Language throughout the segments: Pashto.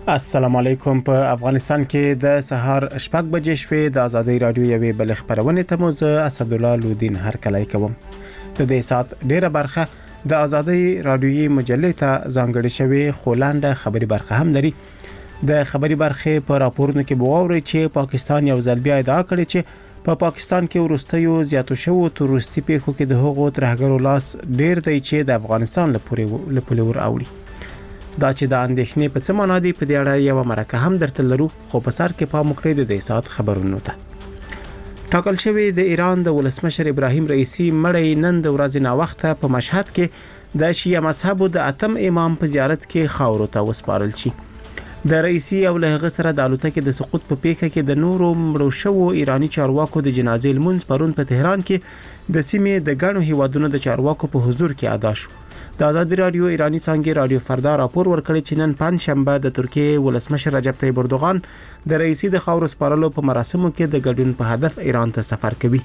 السلام علیکم. په افغانستان کې د سهار شپږ بجې شوې د ازادي رادیو یوې بل خبرونه ته مو زه اسد الله لودین هرکلی کوم. د دې سات ډیره برخه د ازادي رادیوي مجلې ته ځانګړې شوې خولانده خبري برخه هم لري. د خبري برخه په راپورونو کې بووري چې پاکستان یو ځل بیا ادعا کړې چې په پاکستان کې ورستیو زیاتو شوو تروریستي پیښو کې د هغو ترهګرو لاس ډیر دی چې د افغانستان لپاره ور اوړي. دا چې د اندېښنې په څه معنا دی په دې اړه یو مرکه هم درته لرو، خو په سر کې پام وکړئ د دې سات خبرونو ته. ټاکل شوی د ایران د ولسمشر ابراهیم رئیسی مړی نن د ورځې نا وخته په مشهد کې د شیعه مذهبو د اتم امام په زیارت کې خاورو ته وسپارل شي. د رئیسی او له هغه سره د الوتکې د سقوط په پیښه کې د نورو مړو شوو ایرانی چارواکو د جنازې لمونځ پرون په تهران کې د سیمې د ګڼو هیوادونو د چارواکو په حضور کې ادا شو. د ازادي رادیو ایرانی څنګه رادیو فردا راپور ورکړی چې نن پنځشنبه د ترکیه ولسمشر رجب طیب اردوغان د رئیسی د خاورو سپارلو په مراسمو کې د ګډون په هدف ایران ته سفر کوي.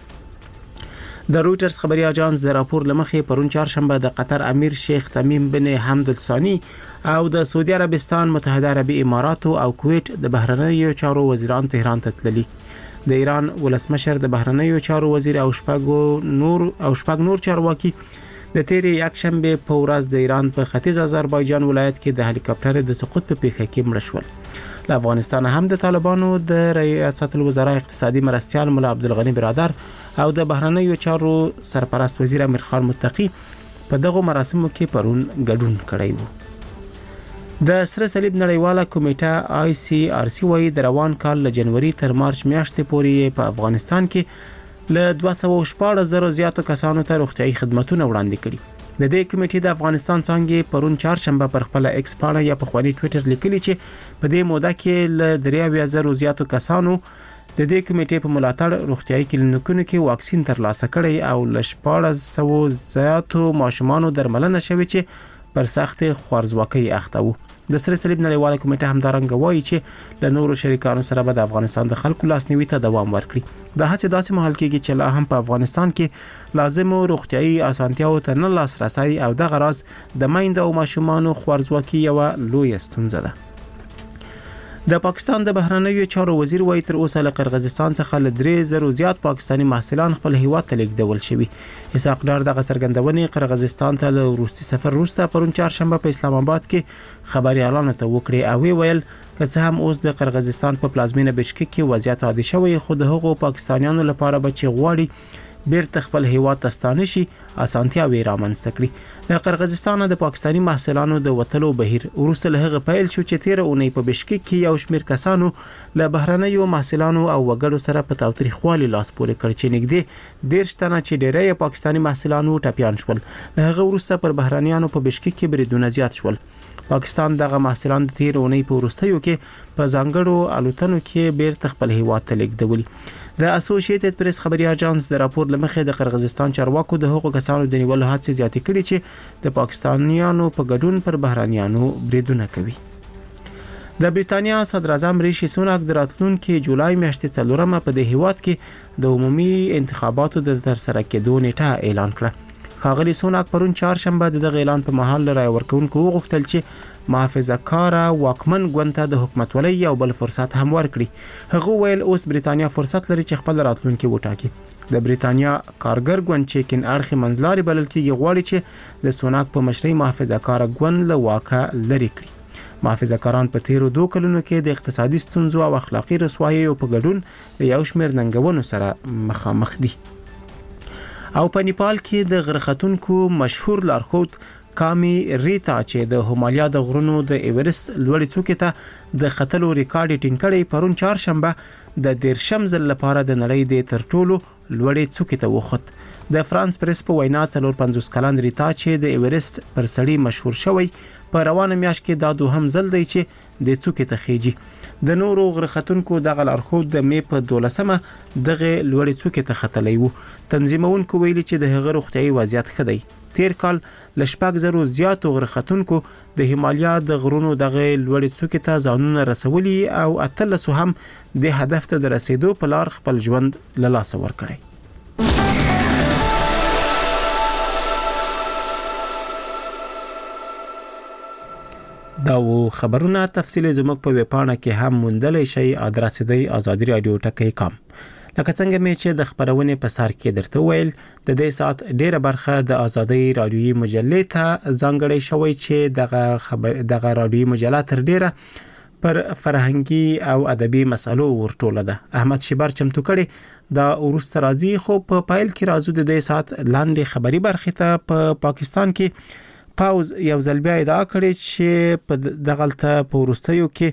د رويټرز خبري اژانس د راپور لمخې پرون چهارشنبه د قطر امیر شیخ تمیم بن حمد الثانی او د سعودي عربستان، متحده عربي امارات او کویت د بهرنیو چارو وزیران تهران ته تللي. د ایران ولسمشر د بهرنیو چارو وزیر او شپږ نور چارواکي د تیرې یکشنبه په ورځ د ایران په ختیځ آذربایجان ولایت کې د هلیکاپټر د سقوط په پیښه کې مړه شول. له افغانستان هم د طالبانو د ریاست الوزرا اقتصادي مرستیال مولا عبدالغنی برادر او د بهرنیو چارو سرپرست وزیر امیر خان متقی په دغه مراسمو کې پرون ګډون کړی وو. د سره صلیب نړیواله کمیټه ICRC وايي د روان کال له جنوري تر مارچ میاشتې پورې په افغانستان کې له 214,000 زیاتو کسانو ته روغتيایي خدماتونه وړاندې کړي. د دې کمیټې د افغانستان څنګه پرون چهارشنبه پر خپل ایکس پاڼه یا په خواني ټوئیټر لیکلي چې په دې موده کې له 3,000 زیاتو کسانو د دې کمیټې په ملاتړ روغتيایي کلینیکونو کې واکسین ترلاسه کړي او له 1400 زیاتو ماشومانو درملنه شوې چې پر سخت خوارزواکۍ اخته وو. د سره صلیب نړیواله کمیټه همدارنګه وایي چې له نورو شریکانو سره به د افغانستان د خلکو لاسنیوي ته دوام ورکړي. د هڅې داسې مهال کېږي چې لا هم په افغانستان کې لازمو روغتيایي اسانتیاو ته نه لاسرسي او د غراض د میندو او ماشومانو خوارزواکي یو لوی ستونزه ده. د پاکستان د بهرنیو چارو وزیر وایي تر اوسه له قرغیزستان څخه له 3,000 زیات پاکستانی محصلان خپل هیواد ته لیږدول شوي. اسحاق ډار دغه څرګندونې قرغیزستان ته له وروستي سفر وروسته پرون چهارشنبه په اسلام آباد کې خبريالانو ته وکړي او ویل که څه هم اوس د قرغیزستان په پلازمینه بشکک کې وضعیت عادي شوی، خو د هغو پاکستانیانو لپاره به چې غواړي بیرته خپل هیواد ته ستانه شي اسانتیاوې رامنځته کړي. د قرغیزستان د پاکستانی محصلانو د وټلو بهیر وروسته له هغه پیل شو چې 13 اونۍ په بشکک کې یو شمېر کسانو له بهرنیو محصلانو او وګړو سره په تاوتریخوالي لاس پورې کړ چې نږدې 13 تنه چې ډېری پاکستانی محصلانو ټپيان شول. له هغه وروسته پر بهرنیانو په بشکک کې بریدونه زیات شول. پاکستان دغه محصلان د 13 اونۍ په وروستیو کې په ځانګړو الوتنو کې بیرته خپل هیواد ته لیږدولي. د اسوسییټډ پریس خبري اژانس د راپور لمخې د قرغیزستان چارواکو د هغو کسانو د نیولو هڅې زیاتې کړي چې د پاکستانیانو په ګډون پر بهرانيانو بریدونه کوي. د بریتانیا صدر اعظم ریشي سوناک د راتلونکي جولای میاشتې 4 په دې هیواد کې د عمومي انتخاباتو د ترسره کېدو نیټه اعلان کړه. ښاغلي سوناک پرون چهارشنبه د دغه اعلان په مهال رای ورکوونکو وغوښتل چې محافظه کار واکمن ګوند ته د حکومتولۍ یو بل فرصت هم ورکړي. هغه ویل اوس بریتانیا فرصت لري چې خپل راتلونکي وټاکي. د بریتانیا کارګر ګوند چې کین اړخي منځلاري بلل کېږي غواړي چې د سوناک په مشرۍ محافظه کار ګوند له واکه لري کړي. محافظه کاران په تیرو 2 کلونو کې د اقتصادي ستونزو او اخلاقی رسواییو په ګډون له یو شمېر ننګونو سره مخامخ دي. او په نیپال کې د غرختونکو مشهور لارښود کامی ریتا چې د هیمالیا د غرونو د ایورست لوړې څوکې ته د ختلو ریکارډ ټینګ کړی پرون چهارشنبه د 13 ځل لپاره د نړۍ د تر ټولو لوړې څوکې ته وخت. د فرانس پریس په وینا 54 کلن ریتا چې د ایورست پر سړی مشهور شوی په روانه میاشت کې دا دوهم ځل دی چې د څوکې ته خېجي. د نورو غرختونکو دغه لارښود د می په 12مه دغه لوړې څوکې ته ختلی وو. تنظیمونکو ویلي چې د هغه روغتیایي وضعیت ښه دی. تیر کال ل 4,000 زیاتو غرختونکو د هیمالیا د غرونو دغه لوړې څوکې ته ځانونه رسولي او 13 هم د هدف ته د رسیدو په لار خپل ژوند له لاسه ورکړي. دا و خبرونه تفصیل زموږ په ویبپاڼه کې هم موندلی شئ. ادرس دی ازادي رادیو ټکی.com. لکه څنګه مې چې د خبرونې په سر کې درته ویل، د دې سات ډیره برخه د ازادي رادیوي مجلې ته ځانګړې شوی چې دغه رادیوي مجله تر ډیره پر فرهنګي او ادبي مسالو ورټوله ده. احمد شیبر چمتو کړي دا وروسته راځي، خو په پایل کې راځو د دې سات لاندې خبري برخه ته. په پاکستان کې پاوز یو ځل بیا ادعا کړې چې په دغلته په وروستیو کې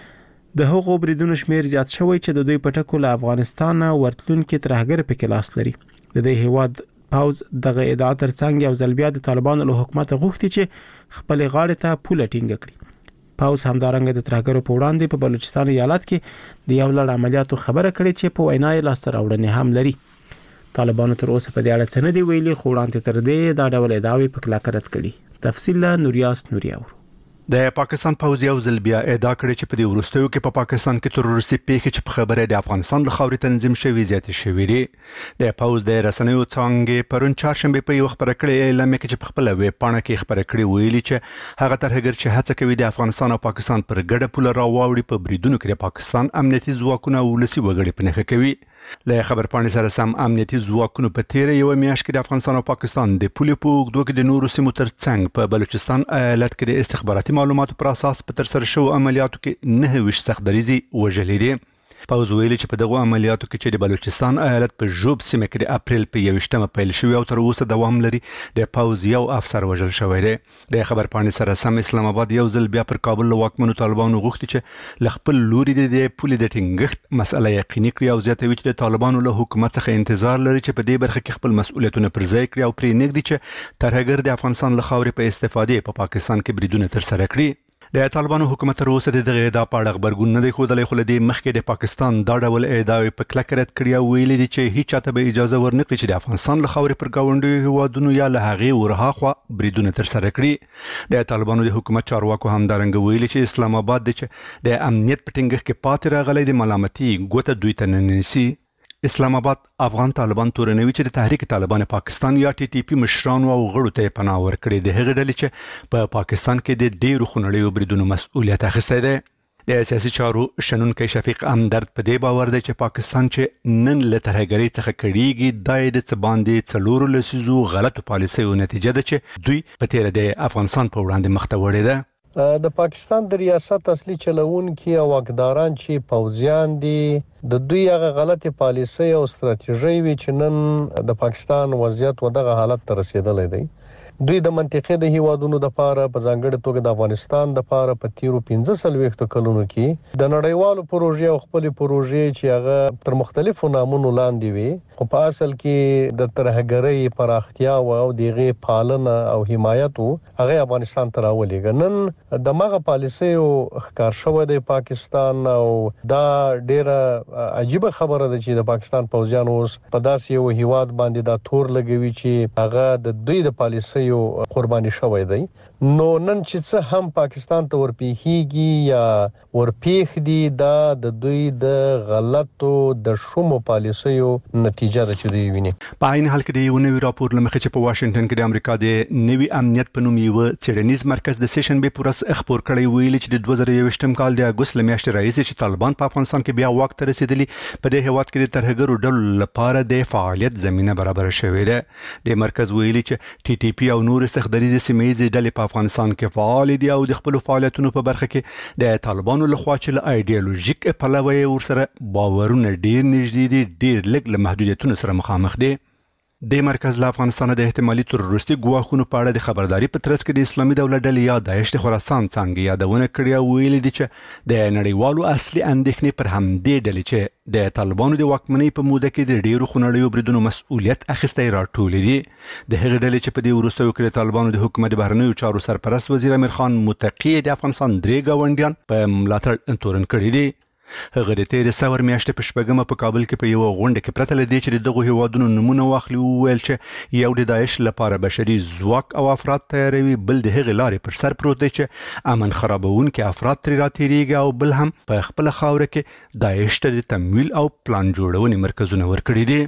د هغو بریدونو شمیر زیات شوی چې د دوی په ټکو له افغانستان ورتلونکي ترهګر پکې لاس لري. د دې هیواد پاوز دغه ادعا ترڅنګ یو ځل بیا د طالبانو له حکومت غوښتي چې خپل غاړې ته پوله ټینګه کړي. پاوز همدارنګه د ترهګرو په وړاندې په بلوچستان ایالت کې د یو لړ عملیاتو خبره کړې چې په وینا یې لاسته راوړنې هم لري. طالبانو تر اوسه په دې اړه څه نه دی ویلي، خو وړاندې تر دې دا ډول ادعاوې په کلکه رد کړي. تفصیل نوریاس نوریاور. د پاکستان پوځ یو ځل بیا ادعا کړې چې په دې وروستیو کې په پاکستان کې تروریستي پیښې چې په خبره د افغانستان له خاورې تنظیم شوي زیاتې شوې دي. د پوځ د رسنیو څانګې پرون چهارشنبه په یو خبره کړې اعلامیه کې چې په خپل ویبپاڼه کې خبره کړې ویلي چې هغه ترهګر چې هڅه کوي د افغانستان او پاکستان پر ګډه پوله راوړي په بریدونو کې د پاکستان امنیتي ځواکونه او ولسي وګړي په نښه کوي. له خبرپاڼې سره سم امنیتي ځواکونو په تیر یو میاشت کې د افغانستان او پاکستان د پولې په اوږدو کې د نورو سیمو ترڅنګ په بلوچستان ایالت کې د استخباراتي معلوماتو پر اساس په ترسره شوو عملیاتو کې 9 سختدریزي وژلې دي. پوځ ویلي چې په دغه عملیاتو کې چې د بلوچستان ایالت په ژوب سیمه کې د اپریل په 21مه پیل شوی او تر اوسه دوام لري، د پوځ یو افسر وژل شوی دی. د خبرپاڼې سره سم اسلام آباد یو ځل بیا پر کابل له واکمنو طالبانو غوښتي چې ل خپل لوري د پولې د ټینګښت مسله یقیني کړي او زیاتوي چې د طالبانو له حکومت څخه انتظار لري چې په دې برخه کې خپل مسؤلیتونه پر ځای کړي او پرې نږدې چې ترهګر د افغانستان له خاورې په استفادې په پاکستان کې بریدونه ترسره کړي. د طالبانو حکومت تر اوسه دغه ادعا په اړه خبرګون نه دی ښودلی، خو له دې مخکې د پاکستان دا ډول ادعاوې په کلکه رد کړي او ویلي دي چې هیڅ چاته به اجازه ورنکړي چې د افغانستان له خاورې پر ګاونډیو هیوادونو یا له هغې ورهاخوا بریدونه ترسره کړي. د طالبانو د حکومت چارواکو همدارنګه ویلي چې اسلام آباد د امنیت په ټینګښت کې پاتې راغلی د ملامتي ګوته دوی ته نه نیسي. اسلام آباد افغان طالبان تورنوي چې د تحریک طالبان پاکستان یا ټي ټي پی مشرانو او غړو ته پناه ورکړي د هغې ډلې چې په پاکستان کې د ډیرو خونړیو بریدونو مسؤلیت اخیستی دی. د سیاسي چارو شنونکی شفیق امدرد په دې باور دی چې پاکستان چې نن له ترهګرۍ څخه کړيږي دا د څه باندې 4 لسیزو غلطو پالیسیو نتیجه ده چې دوی په تیر د افغانستان په وړاندې مخ ته وړي ده. د پاکستان د ریاست اصلي چلوونکي او واکداران چې پوځیان دي د دوی هغه غلطي پالیسي او ستراتیژي وی چې نن د پاکستان وضعیت ودغه حالت ته رسیدلی دی. دوی د منطقې د هیوادونو د پاره په ځانګړي توګه د افغانستان د پاره په تیرو 15 کلونو کې د نړیوالو پروژې او خپل پروژې چې هغه تر مختلفو نامونو لاندې وي، خو په اصل کې د ترهګرۍ پراختیا او دغه پالنه او حمایت هغه افغانستان ته راولېږي. نن د مغه پالیسي او ښکار شوی د پاکستان او دا ډیره عجیبه خبره ده چې د پاکستان پوځیان اوس په داسې یو هیواد باندې دا تور لګوي چې هغه د دوی د پالیسي قرباني شوی دی. نو نن چې څه هم پاکستان ته ورپیخیږي یا ورپیخ دي دا د دوی د غلطو د شومو پالیسیو نتیجه ده چې دوی ویني. په عین حال کې د یو نوي راپور لمخې چې په واشنگټن کې د امریکا د نوي امنیت په نوم یو څېړنیز مرکز د سیشنبه پورس خبر کړی ویلي چې د 2021 کال د اګوست لمیاشتې راځي چې طالبان په افغانستان کې بیا واک ته رسیدلی په دې هیواد کې د ترهګرو ډلو لپاره د فعالیت زمينه برابر شوې ده. د مرکز ویلي چې ټي ټي پی او نور سختدریزي سیمه‌یزې ډلې په افغانستان کې فعال دي او د خپل فعالیتونو په برخه کې د طالبانو لخوا چې له ایډیالوژیک پلوه ورسره باورونه ډیر نږدې دي، ډیر لږ له محدودیتونو سره مخامخ دي. د مرکز له افغانستان د احتمالي تروریستي ګواښونو په اړه د خبرداري په ترڅ کې د اسلامي دولت ډلې یا داعش د خراسان څنګه یادونه کړې او ویلي دي چې د نړیوالو اصلي اندېښنې پر همدې ډلې چې د طالبانو د واکمنۍ په موده کې د ډیرو خونړیو بریدونو مسؤلیت اخیستی راټولې دي. د هغې ډلې چې په دې وروستیو کې د طالبانو د حکومت بهرنیو چارو سرپرست وزیر امیر خان متقی د افغانستان 3 ګاونډیان په ملاتړ تورن کړي دي. هغه د تیر سور میاشتې په شپږمه په کابل کې په یو غونډه کې پرته لدی چې دغه هیوادونو نمونه واخلي او ویل چې یو د داعش لپاره بشري ځواک او افراد تیاروي، بل د هغې لارې پر سر پروت دی چې امن خرابونکي افراد ترې راتېریږي او بل هم په خپله خاوره کې داعش ته د تمویل او پلان جوړونې مرکزونه ورکړي دي.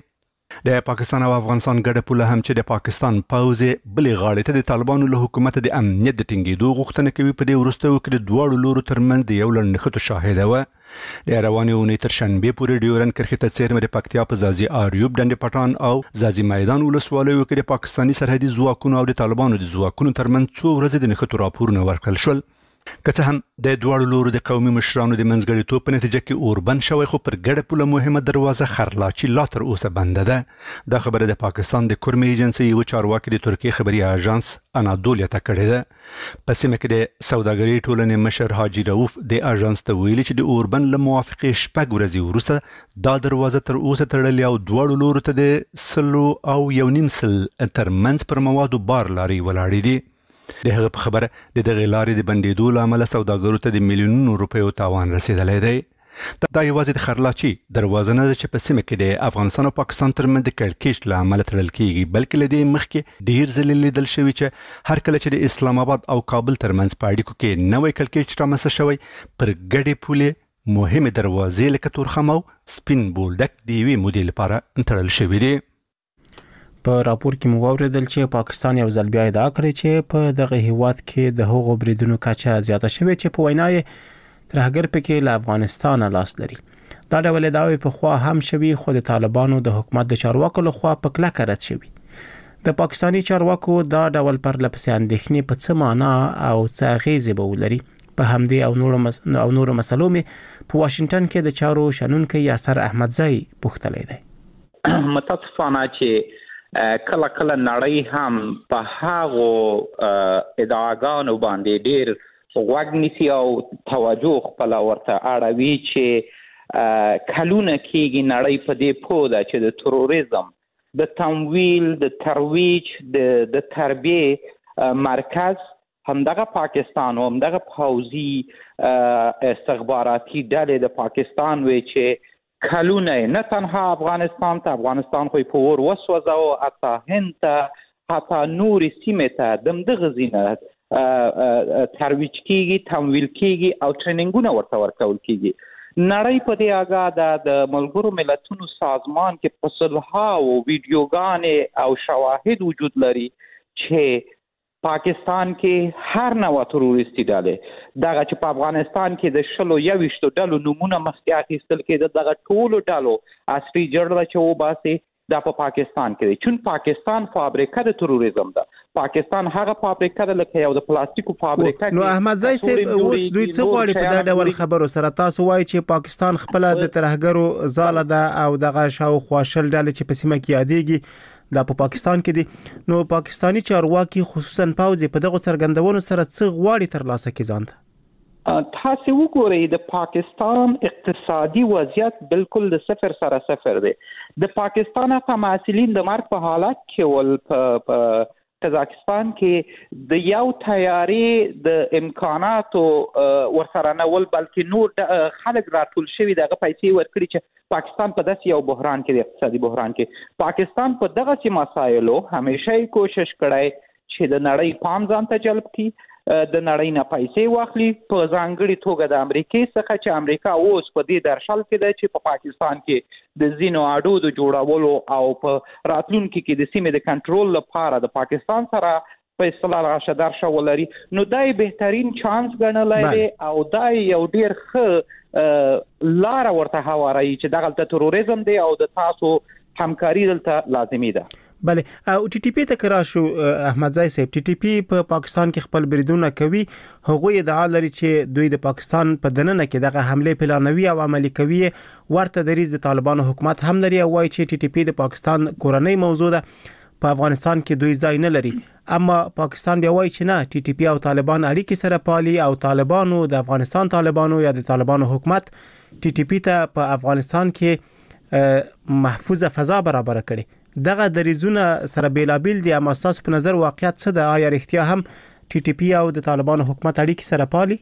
د پاکستان او افغانستان ګډه پوله هم چې د پاکستان پوځ بلې غاړې ته د طالبانو له حکومت د امنیت د ټینګېدو غوښتنه کوي په دې وروستیو کې د دواړو لورو ترمنځ د یو لړ نښتو شاهده وه. د روانې اونۍ تر شنبې پورې ډیورن کرښې ته څیرمه د پکتیا په ځاځي آریوب، ډنډ پټان او ځاځي میدان ولسوالیو کې د پاکستاني سرحدي ځواکونو او د طالبانو د ځواکونو ترمنځ څو ورځې د نښتو راپورونه ورکړل شول. که څه هم د دواړو لورو د قومي مشرانو د منځګړیتوب په نتیجه کې اوربند شوی، خو پر ګډه پوله مهمه دروازه خرلاچي لا تر اوسه بنده ده. دا خبره د پاکستان د کورمې ایجنسۍ یو چارواکي د ترکیې خبري اژانس انادولیا ته کړې ده. په سیمه کې د سوداګرۍ ټولنې مشر حاجي رؤف د اژانس ته ویلي چې د اوربند له موافقې 6 ورځې وروسته دا دروازه تر اوسه تړلې او دواړو لورو ته د 100 ترمنځ پر موادو بار لارې ولاړې دي. د هغه په خبره د دغه لارې د بندېدو له امله سوداګرو ته د میلیونونو روپیو تاوان رسېدلی دی. دا یوازې د خرلاچي دروازه نه ده چې په سیمه کې د افغانستان او پاکستان ترمنځ د کړکېچ له امله تړل کیږي، بلکې له دې مخکې ډېر ځلې لیدل شوي چې هر کله چې د اسلام آباد او کابل ترمنځ په اړیکو کې نوی کړکېچ رامنځته شوی، پر ګډې پولې مهمې دروازې لکه تورخم او سپین بولدک د یوې مودې لپاره تړل شوي دي. په راپور کې مو واوریدل چې پاکستان یو ځل بیا ادعا کړې چې په دغه هیواد کې د هغو بریدونو کچه زیاته شوې چې په وینا یې ترهګر پکې له افغانستان لاس لري. دا ډول ادعاوې په خوا هم شوي، خو د طالبانو د حکومت د چارواکو لخوا په کلکه رد شوي. د پاکستاني چارواکو دا ډول پرلپسې اندېښنې په څه معنا او څه اغیزې به ولري؟ په همدې او نورو مسلو مې په واشنگټن کې د چارو شنونکی یاسر احمدزی پوښتلی دی. متاسفانه چې کله کله نړۍ هم په هغو ادعاګانو باندې ډیر غوږ نیسي او توجه خپل ورته اړوي چې کلونه کېږي نړۍ په دې پوه ده چې د تروریزم د تمویل، د ترویج، د تربیه مرکز همدغه پاکستان او همدغه پوځي استخباراتي ډلې د پاکستان وي چې کلونه نه تنها افغانستان خو په اور وسوځاو، حتی هند ته، حتی نورې سیمې ته دغه ځینه ترویج کیږي، تمویل کیږي او ټریننګونه ورته ورکول کیږي. نړۍ په دې آگاه ده. د ملګرو ملتونو سازمان کې په صدهاو ویډیوګانې او شواهد وجود لري چې پاکستان کې هر نوع تروریستي ډلې دغه چې په افغانستان کې د 21 ډلو نمونه مخکې اخیستل کېده، دغه ټولو ډلو اصلي جړله چې وباسي دا په پاکستان کې دی. چون پاکستان فابریکه د تروریزم ده. پاکستان هغه فابریکه ده لکه یو د پلاستیکو فابریکه. نو احمدزی صاحب اوس دوی څه غواړي په دا ډول خبرو سره؟ تاسو وایي چې پاکستان خپل د ترهګرو ځاله ده او دغه شاوخوا 20 ډلې چې په سیمه کې یادېږي دا په پاکستان کې دي. نو پاکستانی چارواکي خصوصا پوځ په دغه څرګندونو سره څه غواړي ترلاسه کړي ځان ته؟ تاسو وګورئ د پاکستان اقتصادي وضعیت بالکل د صفر سره صفر دی. د پاکستان محصلین د مرګ په حالت کې ول په قزاقستان کې د یو تیارې د امکاناتو ورسره نه ول، بلکې نور خلک راټول شوي دغه پیسې ورکړي چې پاکستان په داسې یو بحران کې، د اقتصادي بحران کې پاکستان په دغه مسایلو همیشه کوشش کړی چې د نړۍ پام ځان ته جلب کړي، د نړۍ نه پیسې واخلي، په ځانګړي توګه د امریکای څخه چې امریکا اوس په دې درشل کې ده چې په پاکستان کې د زینو اډو د جوړولو او په راتلونکي کې د سیمې د کنټرول لپاره د پاکستان سره په اصطلاح راشه درشه ولري. نو دای بهترین چانس ګڼلی دی او دای یو ډیر ښه لاره ورته هواروي چې دغلته تروریزم دی او د تاسو همکاري دلته لازمي ده. بله، او ټي ټي پی ته کرا شو احمدزی صاحب، ټي ټي پی په پاکستان کې خپل بریدونه کوي. هغوی ادعا لري چې دوی د پاکستان په دننه کې دغه حمله پلانوي او عملي کوي. ورته دریځ د طالبانو حکومت هم لري او وایي چې ټي ټي پی د پاکستان کورنۍ موضوع ده، په افغانستان کې دوی ځای نه لري. اما پاکستان بیا وایي چې نه، ټي ټي پی او طالبان اړیکې سره پالي او طالبانو د افغانستان طالبانو یا د طالبانو حکومت ټي ټي پی ته په افغانستان کې محفوظه فضا برابر کړي. دغه دریزونه سره بیلابیل دي، اما تاسو په نظر واقعیت څه ده؟ آیا رښتیا هم ټي ټي پی او د طالبانو حکومت اړیکې سره پالي؟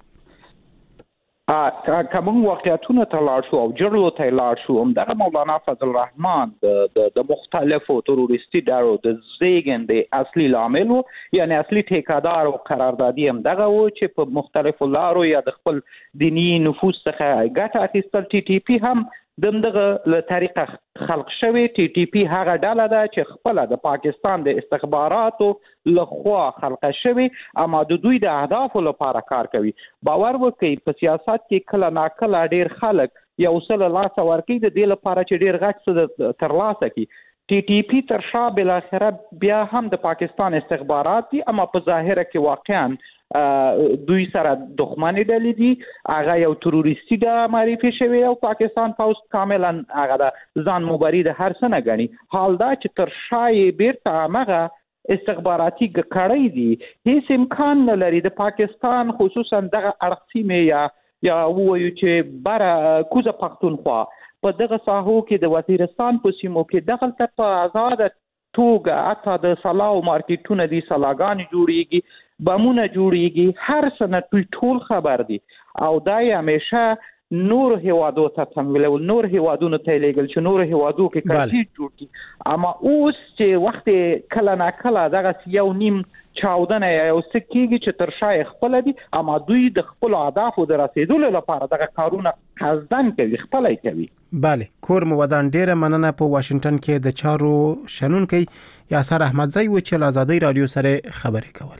کوم واقعیتونه ته لاړ شو او جړلو ته لاړ شو، همدغه مولانا فضل الرحمن د مختلفو تروریستي ډلو د زیږندې اصلي لامل و، یعنی اصلي ټیکادار او قراردادي همدغه و چې په مختلفو لارو یا د خپل دینی نفوذ څخه ګټه اخیستل. ټي ټي پی هم دغه له طریقه خلق شوی ټي ټي پی هغه ډله ده چې خپل د پاکستان د استخباراتو لخوا خلق شوی اما د دوی د اهدافو لپاره کار کوي. باور وکړئ په سیاست کې کله ناکله ډیر خلک یو څه لاس ورکوي د دې لپاره چې ډیر غټ څه ترلاسه کړي. ټي ټي پی تر شا بل اخره بیا هم د پاکستان استخبارات دي اما په ظاهره کې واقعا دوی سره دښمنی ډلې دي. هغه یو تروریستي د معرفي شوی او پاکستان پوز کاملا هغه د ځان مباري د هر څه نه غني. حال دا چې تر شا یې بیرته هغه استخباراتي کړی دي. هیڅ امکان نه لري د پاکستان خصوصا دغه اړخسیمه یا وایو چې بر کوزه پښتونخوا په دغه ساحو کې د وزیرستان په سیمو کې دغلته په آزاد توګه اته د سلاو مارکیټونه دي، سلاګان جوړیږي، بمونه جوړیږي، هر څه نه ټول خبر دي او دا یې همیشه نور هیوادو ته تمویلول، نور هیوادونو ته لیږل چې نور هیوادو کې کړي جوړ کی. اما اوس چې وخت کله نا کله دغه یو نیم چاودنه یو سکیږي چې تر شای خپل دي اما دوی د خپل اهدافو د رسیدلو لپاره دغه کارونه قصدن کوي، خپلای کوي. بله، کور مو ودان ډیره مننه. په واشنگټن کې د چارو شنونکي یاسر احمدزی و چې آزادۍ رادیو سره خبرې کولې.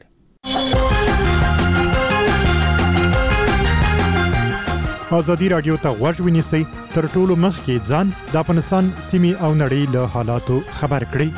آزادی رادیو ته غوږ ونیسئ تر ټولو مخکې ځان د افغانستان سیمې او نړۍ له حالاتو خبر کړئ.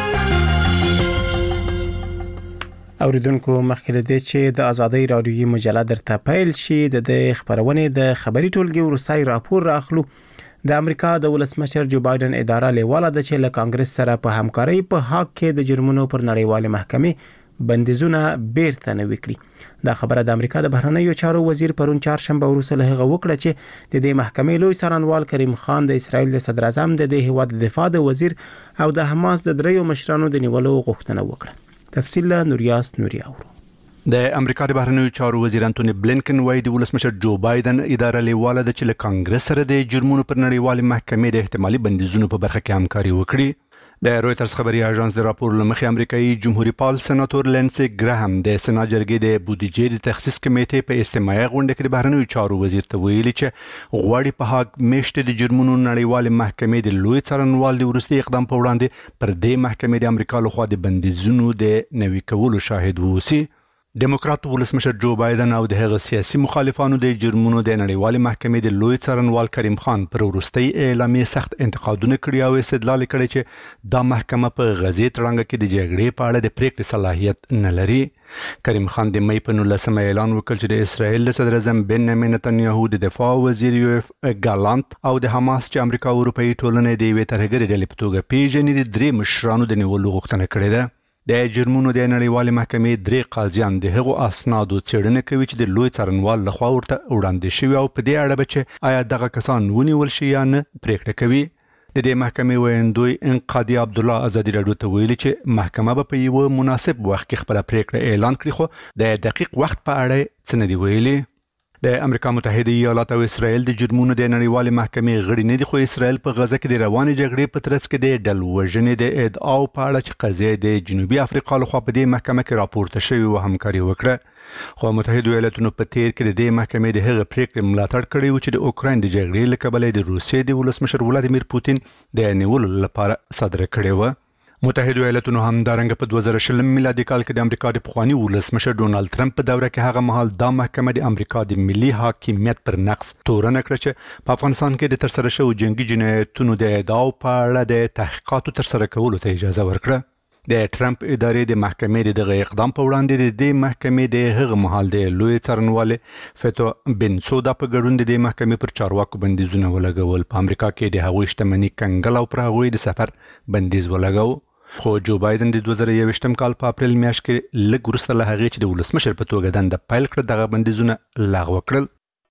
اوریدونکو مخکې د دې چې د آزادۍ رادیوي مجله درته پیل شي د خبرونې د خبري ټولګي وروستي راپور راخلو. د امریکا د ولسمشر جو بایدن اداره لیواله ده چې له کانګرس سره په همکارۍ په حق کې د جرمونو پر نړیوال محکمې بندیزونه بیرته نوي کړي. دا خبره د امریکا د بهرنیو چارو وزیر پرون چهارشنبه وروسته له هغه وکړه چې د دې محکمې لوی څارنوال کریم خان د اسرائیل د صدر اعظم د دې هیواد دفاع د وزیر او د حماس د دریو مشرانو د نیولو غوښتنه وکړه. تفصیل له نوریاس نوري اورو. د امریکا د بهرنیو چارو وزیر انټونی بلینکن وايي د ولسمشر جو بایدن اداره لیواله ده چې له کانګرس سره د جرمونو پر نړیوال محکمې د احتمالي بندیزونو په برخه کې همکاري وکړي. د رويټرز خبري اژانس د راپور لمخې امریکایي جمهوریت پال سېناتور لینسي ګراهام د سنا جرګې د بودیجې د تخصیص کمیټې په استماعي غونډه کې د بهرنیو چارو وزیر ته ویلي چې غواړي په هاګ میشته د جرمونو نړیوال محکمې د لوی څارنوال د ورستي اقدام په وړاندې پر دې محکمې د امریکا لخوا د بندیزونو د نوي کولو شاهد ووسی. ډیموکرات ولسمشر جو بایدن او د هغه سیاسي مخالفانو د جرمونو د نړیوال محکمې د لوی څارنوال کریم خان پر وروستي اعلامیه سخت انتقادونه کړي او استدلال کړي چې دا محکمه په غزې تړنګ کې د جګړې په اړه د پریکړې صلاحیت نه لري. کریم خان د مې په 19 اعلان وکړ چې د اسرائیل د صدر اعظم بنیامین نتنیاهو د دفاع وزیر یوف ګالانت او د حماس چې امریکا او اروپאי ټولنې د یوې ترهګرې ډلې په توګه پیژني د درې مشرانو د نیولو غوښتنه کړې ده. د جرمونو د نړیوال محکمې درې قاضیان د هغو اسنادو څېړنه کوي چې د لوی څارنوال لخوا ورته وړاندې شوی او په دې اړه چې آیا دغه کسان ونیول شي یا نه پریکړه کوي. د دې محکمې ویندوی انقادي عبد الله آزادي رادیو ته ویلي چې محکمه به په یو مناسب وخت کې خپل پریکړه اعلان کړي خو د دقیق وخت په اړه څه نه دی ویلي. د امریکا متحده ایالات او اسرائیل د جرمونو د نړیوال محکمې غړي نه دي خو اسرائیل په غزه کې د روانې جګړې په ترڅ کې د ډل وژنې د ادعاو په اړه چې قضیه د جنوبي افریقا لخوا په دې محکمه کې راپورته شوی او همکاري وکړه. خو متحده ایالاتونو په تیر کې د دې محکمې د هغه پریکړې ملاتړ کړی و چې د اوکراین د جګړې له کبله د روسیې د ولسمشر ولادیمیر پوتین د نیولو لپاره صادره کړې و. متحده ایالاتونو همدارنګه په 2020 میلادي کال کې د امریکا د پخوانی ولسمشر ډونالد ټرمپ په دوره کې هغه مهال د محکمې د امریکا د ملي حاکمیت پر نقض تورنه کړ چې په افغانستان کې د ترسره شوو جنگي جنایتونو د ادعاو په اړه د تحقیقاتو ترسره کولو ته اجازه ورکړه. د ټرمپ ادارې د محکمې دغه اقدام په وړاندې د دې محکمې د هغه مهال د لوی څارنوال فتو بنسودا په ګډون د محکمې پر چارواکو بندیزونه ولګول. په امریکا کې د هغوی شتمنۍ کنګل او پر هغوی د سفر بندیز ولګاو. خو جو بایدن د 2021 کال په اپریل میاشت کې لږ وروسته له هغې چې د ولسمشر په توګه دنده پیل کړه دغه بندیزونه لغوه کړل.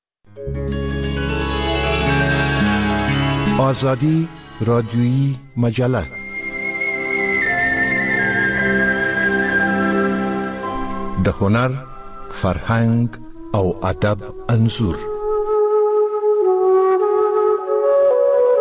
آزادی رادیویی مجله د هنر، فرهنګ او ادب انځور.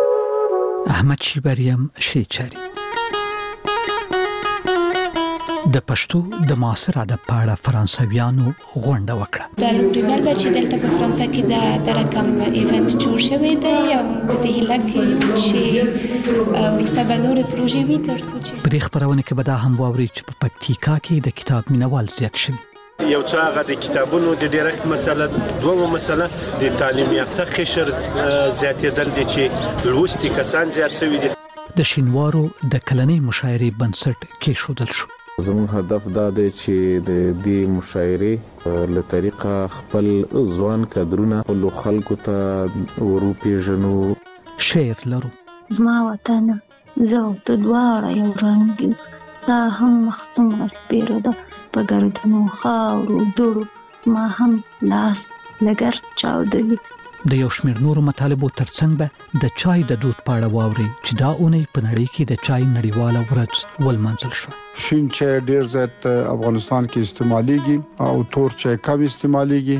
احمد شیبریم شیچری د پښتو د معاصر ادب په اړه فرانسویانو غونډه وکړه. د لوریزال چې دلته په فرانسه کې د رقم ایونت جوړ شوی دی او د هیله کې چې ورسته به نور پروژې وي تر څو چې په دې خبرونه کې به دا هم واوري چې په پکتیکا کې د کتاب مینوال زیات شوي. یو څه هغه د کتابونو د ډایرکټ مسله، دومره مسله د تعلیم یافته قشر زیاتېدل دي چې لوستي کسان زیات شوي دي. د شینوارو د کلنۍ مشاعرې بنسټ کېښودل شو. زموږ هدف دا دی چې د دې مشاعرې له طریقه خپل ځوان کادرونه خپل خلکو ته وروپېژنو. شعر لرو. زما وطن زه ته دواړه یو رنګ یو، ستا هم مخ څومره سپېره ده په ګردونو خاورو دوړو، زما هم لاس لګرد چاودوي. د یو شمېر نورو مطالبو ترڅنګ به د چای د دود په اړه واوري چې دا اونۍ په نړۍ کې د چای نړیواله ورځ ولمانځل شوه. شین چای ډیر زیات افغانستان کې استعمالېږي او تور چای کم استعمالېږي.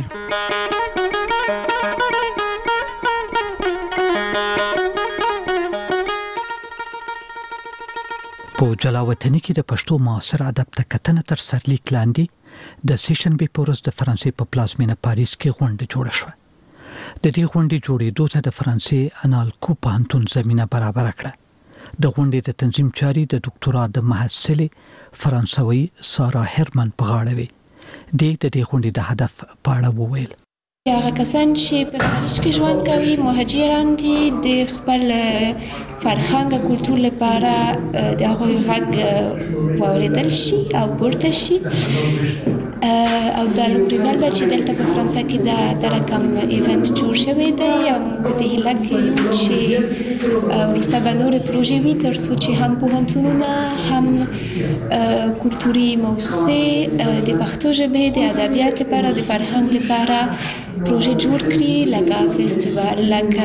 په جلاوطنۍ کې د پښتو معاصر ادب ته کتنه تر سرلیک لاندې د سیشنبې په ورځ د فرانسې په پلازمینه پاریس کې غونډه جوړه شوه. د دې غونډې جوړېدو ته د فرانسې انالکو پوهنتون زمينه برابر کړه. د غونډې د تنظیم چاري د ډاکټورا د محصلې فرانسوي سارا هرمن په غاړه وي. د دې غونډې د هدف په اړه وویل. هغه کسان چې په خارج کې ژوند کوي، مهاجران دي، د خپل فرهنګ او کلتور لپاره د هغوی غږ واورېدل شي او پورته شي. او د لوریزال چې دلته په فرانسه کې د رقم ایونت جوړ شوی دی او د هیله کې چې ورسته به نور پروژې وي تر څو چې هم پوهنتونونه هم کلتوري موسسې د پښتو ژبې د ادبیات لپاره د فرهنګ لپاره پروژې جوړ کړي، لکه فستیوال،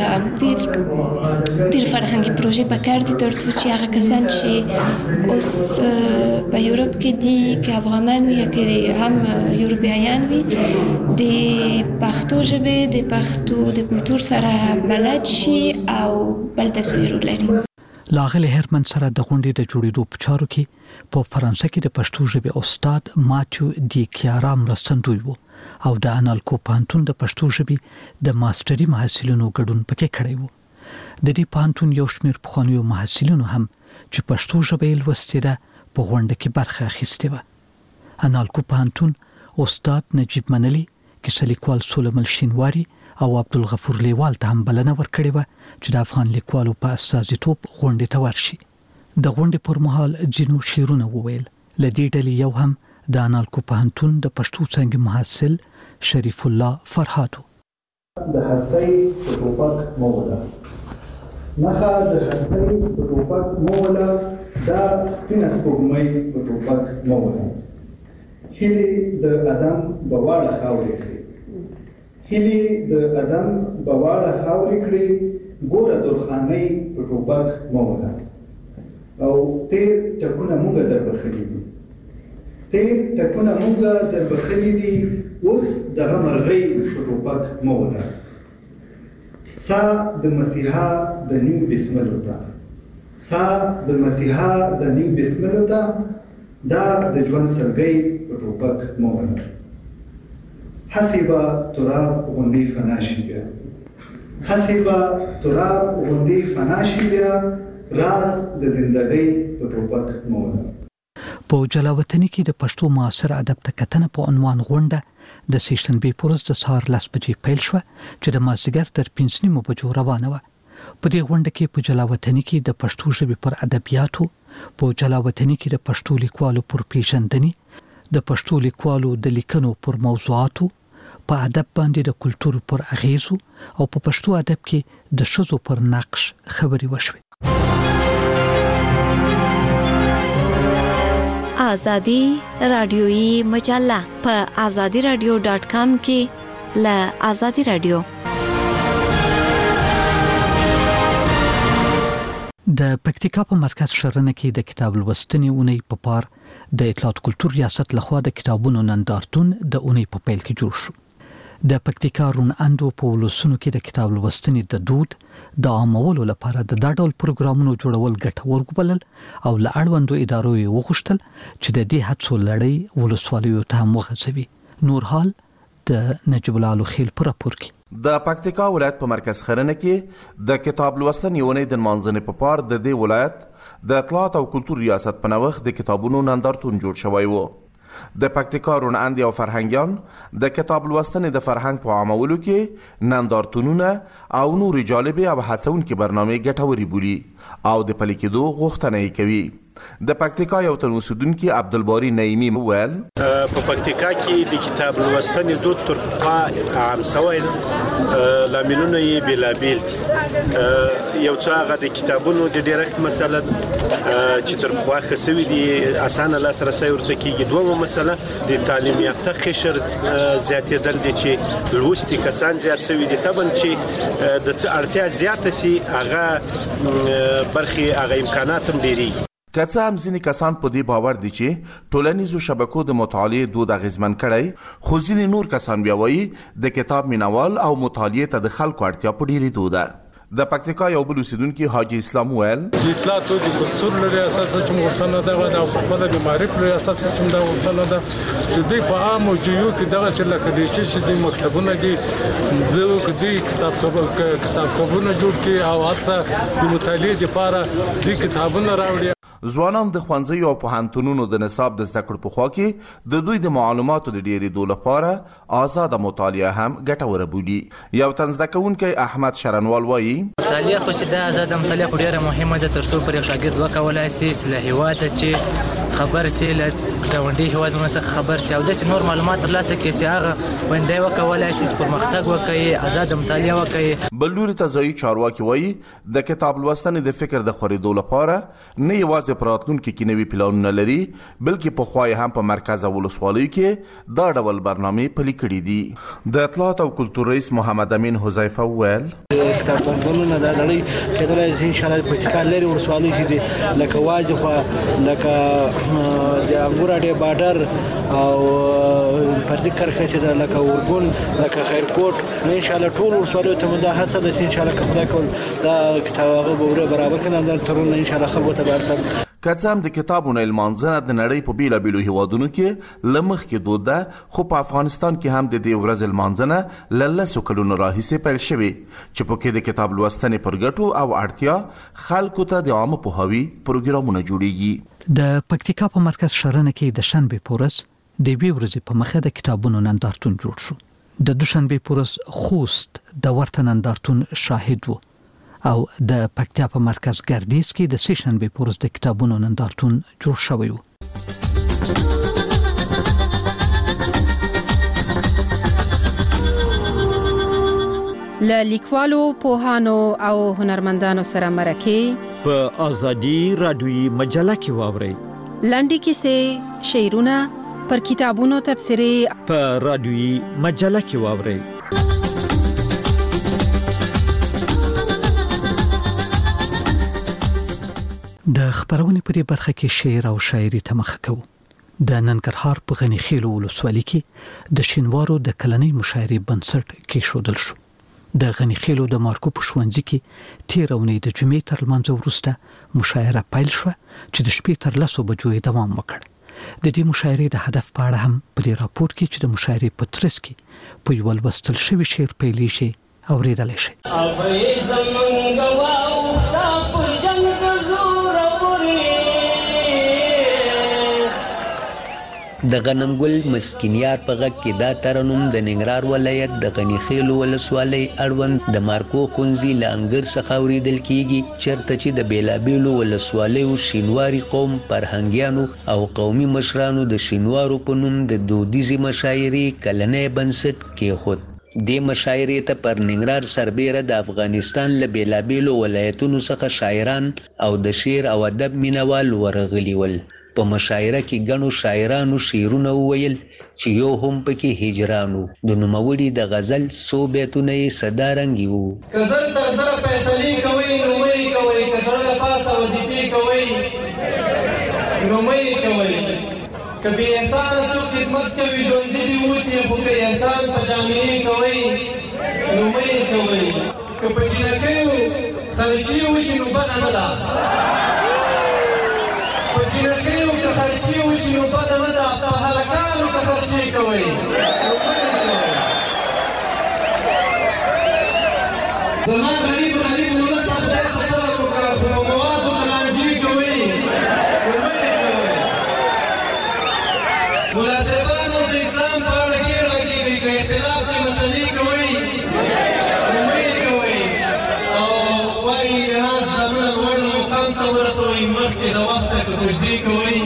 لکه ډېر فرهنګي پروژې پکار دي تر څو چې هغه کسان چې اوس په یورپ کې دي، که افغانان وي یا که هم یورپیان وي، د پښتو ژبې د پښتو د کلتور سره بلد شي او بل تصویر ولري. لاغله هرمن سره د غونډې د جوړېدو په چارو کې په فرانسه کې د پښتو ژبې استاد ماتیو دی کیارا مرستندوی وو او د انالکو پوهنتون د پښتو ژبې د ماستري محصلینو ګډون پکې کړی وو. د دې پوهنتون یو شمېر پخوانیو محصلینو هم چې پښتو ژبه یې لوستې ده په غونډه کې برخه اخیستې وه. انالکو پوهنتون استاد نجیب منلی، کیسه لیکوال سلیمان شینواری او عبدالغفور لیوال ته هم بلنه ورکړې وه چې د افغان لیکوالو په استازیتوب غونډې ته ورشي. د غونډې پر مهال ځینو شعرونه وویل. له دې ډلې یو هم د انالکو پوهنتون د پښتو څانګې محصل شریف الله فرهاد. د هستۍ په ټوپک مولا نخا د هستۍ په ټوپک مولا دا سپینه سپوږمۍ په ټوپک مولا هیلې د ادم بواړه خاورې کړې، هیلې د ادم بواړه خاورې کړې، ګوره درخانۍ په ټوپک مولا او تیر ټکونه مونږه در بخلي دي، تیر ټکونه مونږه در بخلي دي، اوس دغه مرغۍ په ټوپک مولا. سا د مسیحا د نیم بسملو ته، سا د مسیحا د نیم بسملو ته، دا د ژوند سلګۍ په ټوپک مولا. هسې به تراب غوندې فنا شي بیا، هسې به تراب غوندې فنا شي بیا، راز د زندګۍ په ټوپک مولا. په جلاوطنۍ کې د پښتو معاصر ادب ته کتنه په عنوان غونډه د سیشنبې په ورځ د سهار 10 بجې پیل شوه چې د مازدیګر تر 5 بجو روانه وه. په دې غونډه کې په جلاوطنۍ کې د پښتو ژبې پر ادبیاتو، په جلاوطنۍ کې د پښتو لیکوالو پر پیژندنې، د پښتو لیکوالو د لیکنو پر موضوعاتو، په ادب باندې د کلتور پر اغیزو او په پښتو ادب کې د ښځو پر نقش خبرې وشوې. آزادی رادیویی مجله په azadiradio.com کې له آزادی رادیو. د پکتیکا په مرکز شرنه کې د کتاب لوستنې اونۍ په پار د اطلاعات کلتور ریاست لخوا د کتابونو نندارتون د اونۍ په پیل کې جوړ شو. د پکتیکا رون اندو په ولسونو کې د کتاب لوستنې د دود د عامولو لپاره د ډول پروګرامونو جوړول ګټور وبلل او له اړوندو ادارو یې وغوښتل چې د دې هڅو لړۍ ولسوالیو ته هم وغځوي. نور حال د نجیب الله خیل پر راپور کې. د پکتیکا ولایت په مرکز خرنه کې د کتاب لوستنې یونې د منځنۍ په پار د دې ولایت د اطلاعات او کلتور ریاست په نوښت د کتابونو نندارتون جوړ شوی و. د پکتیکا رون اندي او فرهنګیان د کتاب لوستنې د فرهنګ په عامولو کې نندارتونونه او نور جالبه او هڅونکې برنامه ګټوري بولي او د پلي کېدو غوښتنه کوي. د پکتیکا یو تن اوسیدونکي عبدالباری نعیمی وویل په پکتیکا کې د کتاب لوستنې دود تر پخوا عام شوی لاملونه یې بېلابېل یو څه هغه د کتابونو د ډیرکټ مسله چې تر پخوا ښه سوي دي اسانه لاسرسی ورته کېږي. دویمه مسله د تعلیم یافته قشر زیاتېدل دي چې لوستي کسان زیات سوي دي. طبعا چې د څه اړتیا زیاته سي هغه برخې هغه امکانات هم ډېرېږي. که څه هم ځینې کسان په دې باور دي چې ټولنیزو شبکو د مطالعې دود اغیزمن کړی، خو ځینې نور کسان بیا وایي د کتاب مینوال او مطالعې ته د خلکو اړتیا په ډېرېدو ده. د پکتیکا یو بل اوسیدونکي حاجی اسلام ویل د اطلاعات او کلتور لري اساس چې موږ څنګه دا خپل د معرفت لري اساس چې دا ورته ده چې د په عام موجودو کې دغه چې لکه د شي د مکتبونو دي کتابونه جوړ کړي او حتی د مطالعې لپاره د کتابونو راوړي. ځوانان د ښوونځیو او پوهنتونونو د نصاب د زده کړو په خوا کې د دوی د معلوماتو د ډېرېدو لپاره آزاده مطالعه هم ګټوره بولي. یو تن زده کوونکی احمد شرنوال وایي مطالعه خو چې دا آزاده مطالعه خو ډېره مهمه ده تر څو پر یو شاګرد وکولای شي چې له هېواده چې خبر شي له ګاونډي هېوادونو څخه خبر شي او داسې نور معلومات ترلاسه کړي چې هغه ونډی وکولای شي چې پرمختګ وکړي، آزاده مطالعه وکړي. بل لوري ته ځایي چارواکي وایي د کتاب لوستنې د فکر د خورېدو لپاره نه یوازې په راتلونکي کې نوي پلانونه لري بلکې پخوا یې هم په مرکز او ولسوالیو کې دا ډول برنامې پلي کړي دي. د اطلاعات او کلتور رئیس محمد امین حذیفه وویل کتابتونونه د نړۍ کېدلای شي انشاءالله په پکتیکا لري ولسوالۍ کې دي لکه واجه خوا لکه د انګور اډې بارډر او پردي کرخه چې د لکه ورګون لکه خیرکوټ انشاءالله ټول ولسوالیو ته مده هڅه ده چې انشاءالله که خدای کول دا کتاب هغه برابر کړي دا ترونه انشاءالله خلکو ته برابر. که څه هم د کتابونو لمانځنه د نړۍ په بیلابیلو هیوادونو کې له مخکې دود ده، خو په افغانستان کې هم د دې ورځې لمانځنه له لسو کلونو راهیسې پیل شوې چې پکې د کتاب لوستنې پر ګټو او اړتیا خلکو ته د عامه پوهاوي پروګرامونه جوړیږي. د پکتیکا په مرکز شرنه کې د شنبې په ورځ د یوې ورځې په مخه د کتابونو نندارتون جوړ شو. د دوشنبې په ورځ خوست د ورته نندارتون شاهد و او د پکتیا په مرکز ګردیز کې د سه شنبې په ورځ د کتابونو نندارتون جوړ شوی و. له لیکوالو، پوهانو او هنرمندانو سره مرکه په ازادي رادیوي مجله کې واورئ. لنډې کیسې، شعرونه، پر کتابونو تبصرې په رادیوي مجله کې واورئ. د خبرونې په دې برخه کې شعر او شاعري ته مخ کوو. د ننګرهار په غني خیلو ولسوالۍ کې د شینوارو د کلنۍ مشاعرې بنسټ کېښودل شو. د غني خیلو د مارکو په ښوونځي کې تیر اونۍ د جمعې تر لمانځه وروسته مشاعره پیل شوه چې د شپې تر 10 بجو دوام وکړ. د دې مشاعرې د هدف په اړه هم په دې راپور کې چې د مشاعرې په ترڅ کې په یو لوستل شوی شعر پیلې شي اوریدل شي. د غنمګل مسکینیار په غږ کې دا ترنم د ننګرهار ولایت د غني خیلو ولسوالۍ اړوند د مارکو ښوونځي له انګړ څخه اورېدل کیږي، چېرته چې د بیلابیلو ولسوالیو شینواري قوم فرهنګیانو او قومي مشرانو د شینوارو په نوم د دودیزې مشاعرې کلنی بنسټ کېښود. دې مشاعرې ته پر ننګرهار سربیره د افغانستان له بیلابیلو ولایتونو څخه شاعران او د شعر او ادب مینوال ورغلي ول. په مشاعره کې ګڼو شاعرانو شعرونه وویل چې یو هم پکې هجرانو. د نوموړي د غزل څو بیتونه یې صدارنګي وو. که زر تر زره فیصلې کوئ نو مه یې کوئ، که زړه له پاسه وظیفې کوئ نو مه یې کوئ، که بې انسانه څوک خدمت کوي ژوندي دې اوسي خو که انسان په جامعې کوئ نو مه یې کوئ که په جنکیو خرچې وشي نو بده نه ده په جنکیو که خرچې وشي نو بده نه ده په هلکانو که خرچې کوئ نو مه یې کوئ زما غریب ملا صاحب خدای په صبر وکړه خو په موادو لانجې کوئ نو مه یې کوئ ملا صاحبانو د اسلام په اړه ډېر غږېږئ که اختلاف کې مسلې کوئ نو مه یې کوئ او وایي راز ځانونه لوړ مقام ته ورسوئ مخکې د وخته که کوژدې کوئ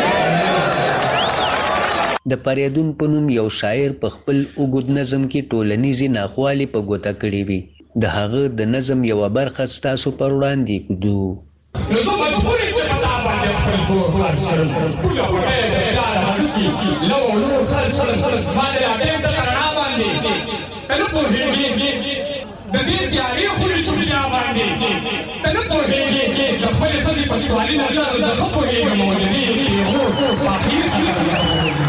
د پریدون په نوم یو شاعر په خپل اوږد نظم کې ټولنیزې ناخوالې په ګوته کړې وي د هغه د نظم یوه برخه ستاسو پر وړاندې کړو نو زه مجبور یم چې په تا باندې خپل کور خرڅ کړم پوله وړۍ د اداره هډوکي لو نور خرڅ کړم زما د راټیم د رڼا باندې ته نه پوهېږې د دې تیارې خورې چوپتیا باندې ته نه پوهېږې د خپلې ښځې په سوالي نظر زه ښه پوهېږم او د دې پېغور په اخري خبره زه پوهېږم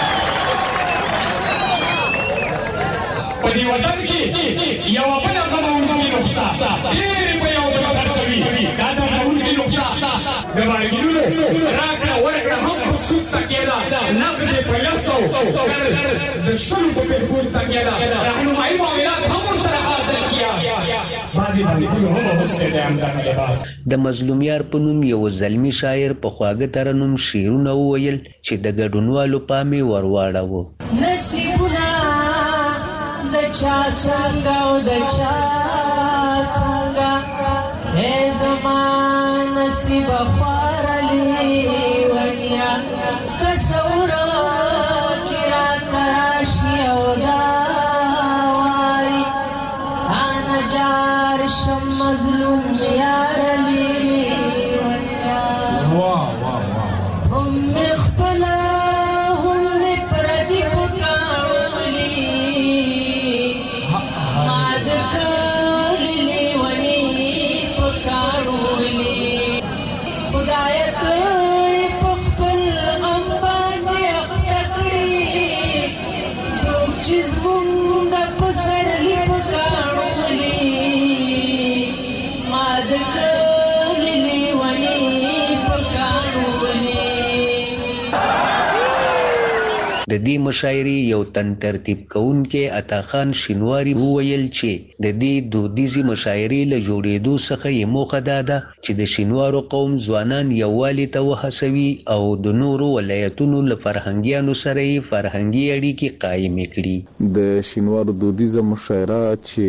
په دې وطن کې یوه بله غموونکې نقصه ډېرې په یو بل خرڅوي دا دردوونکې نقصه د بارګینونو راکړه ورکړه هم په سود تکیه ده نقد یې په 10 د شلو په بهبود تکیه ده رهنمایي معاملات هم ورسره حاصل کیاست بعضې بانکونو هم حسن د همدغه لباس د مظلومیار په نوم یو زلمي شاعر په خواږه ترنم شعرونه وویل چې د ګډونوالو پام یې ور واړاوه نصیبونه د چا څنګه او د چا څنګه ای زما نصیبه خواره لیونیه تصور کې راته راشي او دا وایي تا نجار شم مظلوم یاره لیونیه هم مې خپله هم مې پردي پکاړولي د دې مشاعرې یو تن ترتیب کوونکی عطاخان شینواري وویل چې د دې دودیزې مشاعرې له جوړېدو څخه یې موخه دا ده چې د شینوارو قوم ځوانان یووالي ته وهڅوي او د نورو ولایتونو له فرهنګیانو سره یې فرهنګي اړیکې قایمې کړي د شینوارو دودیزه مشاعره چې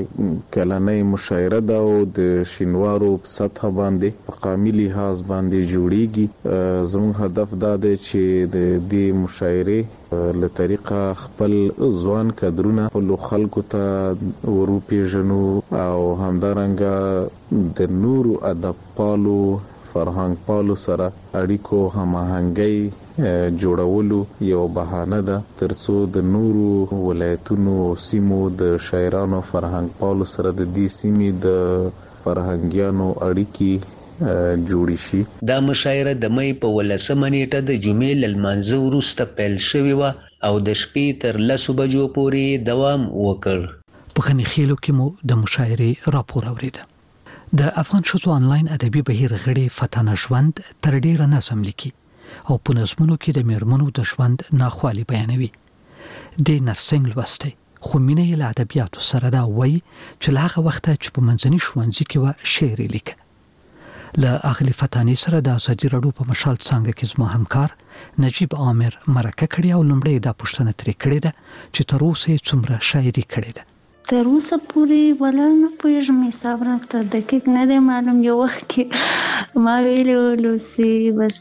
کلنۍ مشاعره ده او د شینوارو په سطح باندې په قامي لحاظ باندې جوړیږي زموږ هدف دا دی چې د دې مشاعرې له طریقه خپل ځوان کادرونه خپلو خلکو ته وروپېژنو او همدارنګه د نورو ادب پالو فرهنګ پالو سره اړیکو هماهنګۍ جوړولو یو بهانه ده ترڅو د نورو ولایتونو سیمو د شاعرانو فرهنګ پالو سره د دې سیمې د فرهنګیانو اړیکې جوړی شي دا مشاعره د مې په 18 نیټه د جمعې ل لمانځه وروسته پیل شوې و او د شپې تر 10 بجو پورې دوام وکړ په خنخیلو کې مو د مشاعرې راپور اوریده د افغان ښځو انلاین ادبي بهیر غړي فتانه ژوند تر ډیره نظم لیکي او په نظمونو کې د میرمنو د ژوند ناخوالي بیانوي د نرسنګ لوسته خو مینه له ادبیاتو سره دا وایي چې هغه وخت چې په منځني ښوونځي کې و شعر لیکه له اغلی فتانی سره د ازادي راډیو په مشال څنګه کې زما همکار نجیب عامر مرکه کړی او لمړی دا پوښتنه ترې کړې ده چې تر اوسه څومره شاعري کړې ده تر اوسه پورې ولا نه پوهېږم حساب راته دقیق نه دی معلوم یو وخت کې ما ویلي ولو چې بس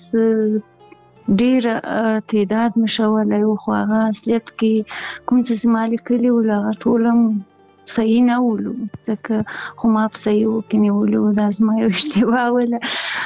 ډېر تعداد مې شولی و خو هغه اصلیت کې کوم څه چې ما لیکلي ول هغه ټول هم صحیح نه ولو ځکه خو ما په صحیح کې نیولو دا زما یو اشتباه وله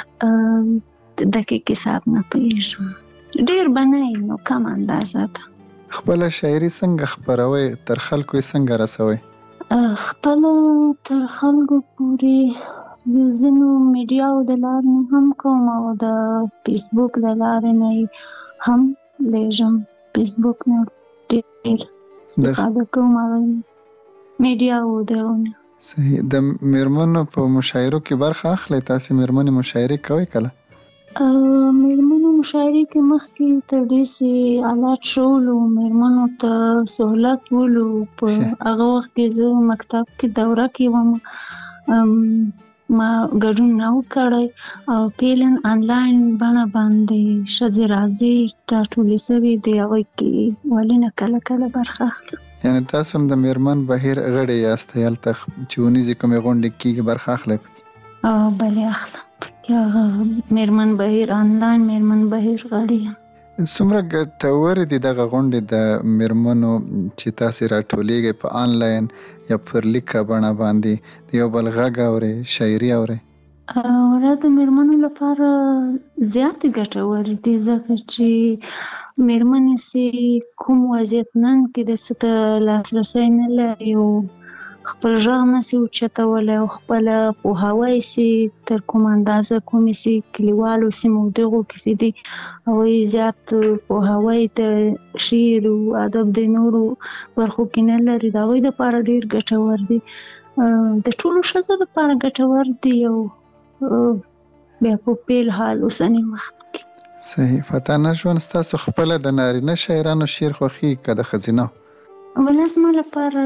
دقیق حساب نه پوهېږم ډېر به نه نو کم اندازه ده خپله شاعري څنګه خپروئ تر خلکو یې څنګه رسوئ خپله تر خلکو پورې د ځینو میډیاو د لارې نه هم کوم او د فیسبوک د لارې نه هم لیږم فیسبوک نه ډېر استفاده کوم میډیا او درونه. صحیح. د میرمنو په مشاعرو کې برخه اخلئ؟ تاسې میرمنې مشاعرې کوئ کله؟ میرمنو مشاعرې کې مخکې تر دې چې آلات شولو میرمنو ته سهولت ولو په هغه وخت کې زه مکتب کې دوره کې وم ما ګډون نه و کړی او فعلاً آنلاین بڼه باندې ښځې راځي راټولې سوي د هغوی کې ولې نه کله کله برخه اخلم. یعنې تاسو هم د میرمن بهیر غړی یاستئ هلته چې ونیزې کومې غونډې کېږي برخه اخلئ پکې؟ بلې اخلم هغه میرمن بهیر آنلاین میرمن بهیر غړی یم. څومره ګټورې دي دغه غونډې د میرمنو چې تاسې راټولېږئ په آنلاین یا پر لیکه بڼه باندې د یو بل غږ اورئ شاعري اورئ؟ دا د میرمنو لپاره زیاتې ګټورې دي ځکه چې میرمنې چې کوم وضعیت نن کې د څه ته لاسرسی نه لري او خپل غږ نشي اوچتولی او خپله پوهاوی چې تر کوم اندازه کومې چې کلیوالو سیمو دغو کې چې دي هغوی زیات پوهاوی د شعر او ادب د نورو برخو کې نه لري د هغوی دپاره ډېر ګټور دي د ټولو ښځو دپاره ګټور دي او بیا په پیل حال اوسني وخت کې. صحیح. فتانه ژوند ستاسو خپله د نارینه شاعرانو شعر خوښي که د ښځینه؟ بله زما لپاره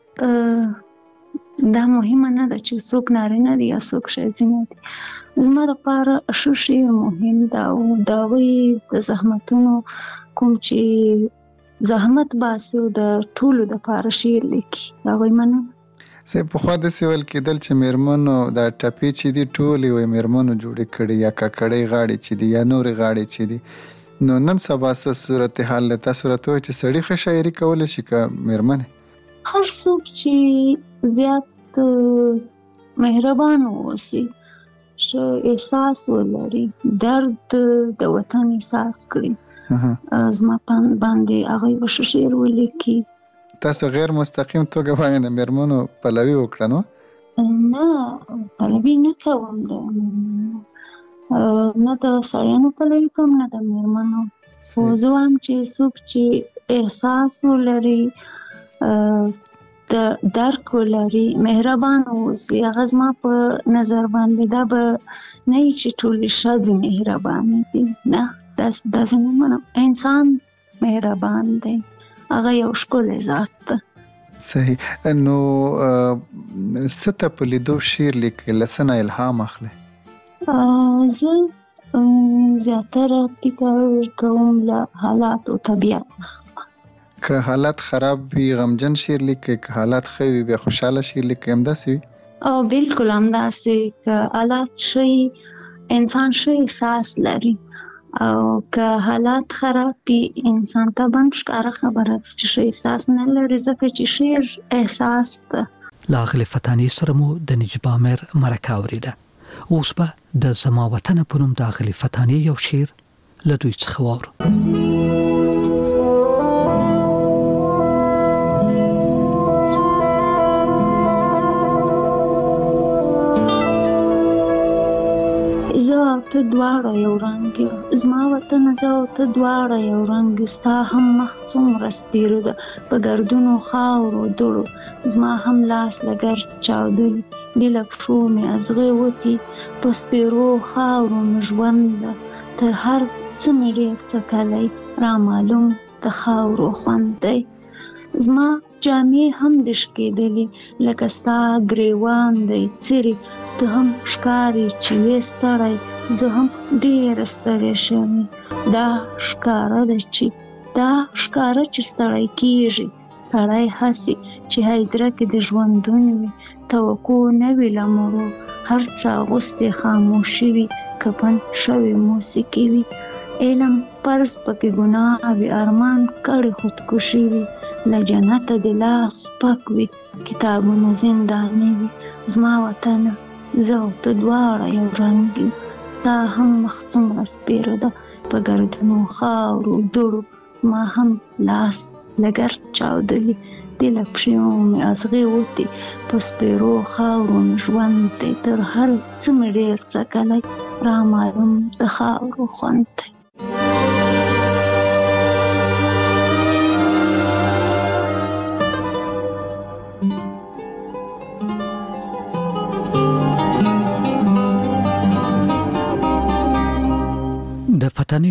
دا مهمه نه ده چې څوک نارینه دي یا څوک ښځینه دي. زما لپاره ښه شعر مهم ده او د هغوی د زحمتونو کوم چې زحمت باسي او د ټولو دپاره شعر لیکي د هغوی مننه. پخوا داسې ویل کېدل چې میرمنو دا ټپې چې دي ټولې وایي میرمنو جوړې کړي یا ککړۍ غاړې چې دي یا نورې غاړې چې دي نو نن سبا څه صورتحال دی؟ تاسو راته وایئ چې سړي ښه شاعري کولی شي که میرمنې؟ هر څوک چې زیات مهربان واوسي ښه احساس ولري درد د وطن احساس کړي زما باندې هغوی به ښه شعر ولیکي. تاسو غیر مستقیم توګه باندې د میرمنو پلوي وکړه نو؟ نه پلوي نه کوم د میرمنو نه د سړیانو پلوي کوم نه د میرمنو خو زه وایم چې څوک چې احساس ولري د درک ولري مهربان اوسي هغه زما په نظر باندې دا به نه وي چې ټولې ښځې مهربانې دي نه داسې نه منم انسان مهربان دی هغه یو ښکلی ذات ده. صحیح. نو څه ته په لیدو شعر لیکئ له څه نه الهام اخلئ؟ زه زیاتره فکر کوم له حالاتو طبیعت نه. که حالات خراب وي غمجن شعر لیکئ که حالات ښه وي بیا خوشحاله شعر لیکئ همداسې وي؟ بلکل همداسې که حالات ښه انسان ښه احساس لري او که حالات خراب وي انسان ته به ښکاره خبره ده چې ښه احساس نه لري ځکه چې شعر احساس ده. له اغلې فتانې سره مو د نجیب عامر مرکه اورېده. اوس به د زما وطنه په نوم د اغلې فتانې یو شعر له دوی څخه واورو. ته دواړه یو رنګ یو زما وطن زه او ته دواړه یو رنګ یو ستا هم مخ څومره سپیره ده په ګردونو خاورو دوړو زما هم لاس له ګرد چاودلي دي له پښو مې ازغې وتي په سپیرو خاورو مې ژوند ده تر هر څه مې ډېر څه کلی رامعلوم د خاورو خوند دی زما جامې هم دشکېدلي لکه ستا ګریوان دی څیرې ته هم ښکارې چې وې ستړی زه هم ډېره ستړې شوې دا ښکاره چې ستړی کېږي سړی هسې چې هیدره کې د ژوندون وي توقع نه وي له مړو هر څه اغوستې خاموشي وي کفن شوې موسیقي وي علم فرض پکې ګناه وي ارمان کړې خودکشي وي له جنته د لاس پک وي کتابونه زنداني وي زما وطنه زه او ته دواړه یو رنګ یو ستا هم مخ څومره سپیره ده په ګردونو خاورو دوړو زما هم لاس له ګرد چاودلي دي له پښو مې ازغې وتې په سپیرو خاورو مې ژوند دی تر هر څه مې ډېر څه کلی رامعلوم د خاورو خوند دی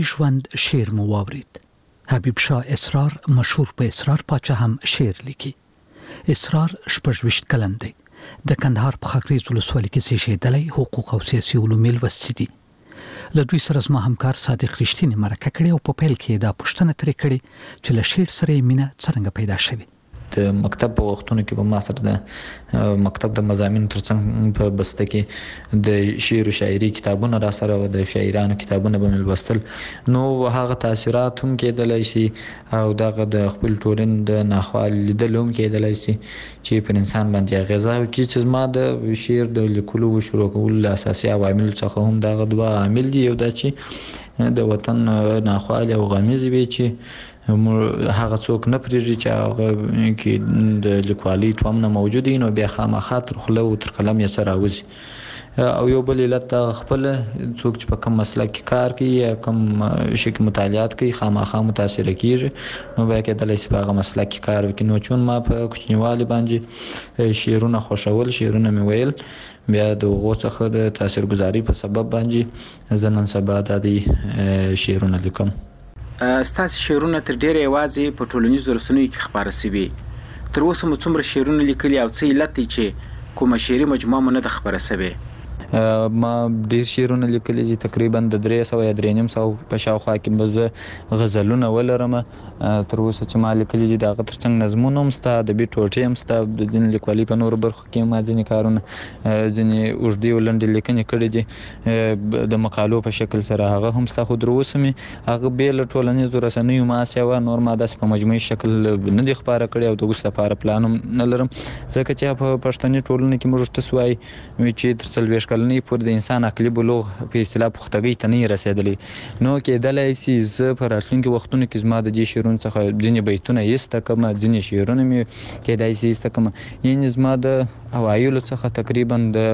ژوند شعر مو واورید. حبیب شاه اسرار مشهور په اسرار پاچا هم شعر لیکي. اسرار 26 کلن دی. د کندهار په خاکریز ولسوالۍ کې زیږیدلی، حقوق او سیاسي علوم لوستی دي. له دوی سره زما همکار صادق رښتینی مرکه کړې او په پیل کې دا پوښتنه ترې کړې چې له شعر سره یې مینه څرنګه پیدا شوې. د مکتب په وختونو کې به ما سره د مکتب د مضامینو ترڅنګ په بسته کې د شعر او شاعري کتابونه را سره او د شاعرانو کتابونه به مې لوستل، نو هغه تاثیرات هم کېدلی شي او دغه د خپل ټولنې د ناخوالي لیدل هم کېدلی شي چې پر انسان باندې اغېزه وکړي. چې زما د شعر د لیکلو او شروع کولو له اساسي عواملو څخه هم دغه دوه عامل دي. یو دا چې د وطن ناخوالي او غمیزې وي چې هغه څوک نه پرېږدي چې هغه کې د لیکوالۍ تومنه موجود وي، نو بیا خامخا تر خوله او تر قلم یې څه راوځي. او یو بل علت د خپل څوک چې په کوم مسلک کې کار کوي یا کوم شي کې مطالعات کوي خامخا متاثره کیږي، نو بیا کېدلی شي په هغه مسلک کې کار وکړي. نو چون ما په کوچنیوالي باندې شعرونه خوښول، شعرونه مې ویل، بیا د هغو څخه د تاثیرګذاري په سبب باندې زه نن سبا دا د شعرونه لیکم. ستاسو شعرونه تر ډیره یوازې په ټولنیزو رسنیو کې خپاره شوي. تر اوسه مو څومره شعرونه لیکلي او څه علت دی چې کومه شعري مجموعه مو نه ده خپره شوې؟ ما ډیر شعرونه لیکلي چې تقریبا د 300 یا 350 په شاوخوا کې به زه غزلونه ولرم. تر اوسه چې ما لیکلي چې د هغه ترڅنګ نظمونه هم شته، ادبي ټوټې هم شته، د ځینې لیکوالۍ په نورو برخو کې ما ځینې کارونه ځینې اوږدې او لنډې لیکنې کړې دي د مقالو په شکل سره، هغه هم شته. خو تر اوسه مې هغه بې له ټولنیزو رسنیو ما سیوا نور ما داسې په مجموعي شکل نه دي خپاره کړي او د اوس لپاره پلان هم نه لرم، ځکه چې په پښتني ټولنه کې موږ ورته وایي چې تر 40 کلنۍ پورې د انسان عقلي بلوغ په اصطلاح پختګۍ ته نه رسېدلی. نو کېدلی شي زه په راتلونکي وختونو کې زما د دې شعرونو څخه ځینې بیتونه ایسته کړم، ځینې شعرونه مې کېدای شي ایسته کړم. یعنې زما د اوایلو څخه تقریبا د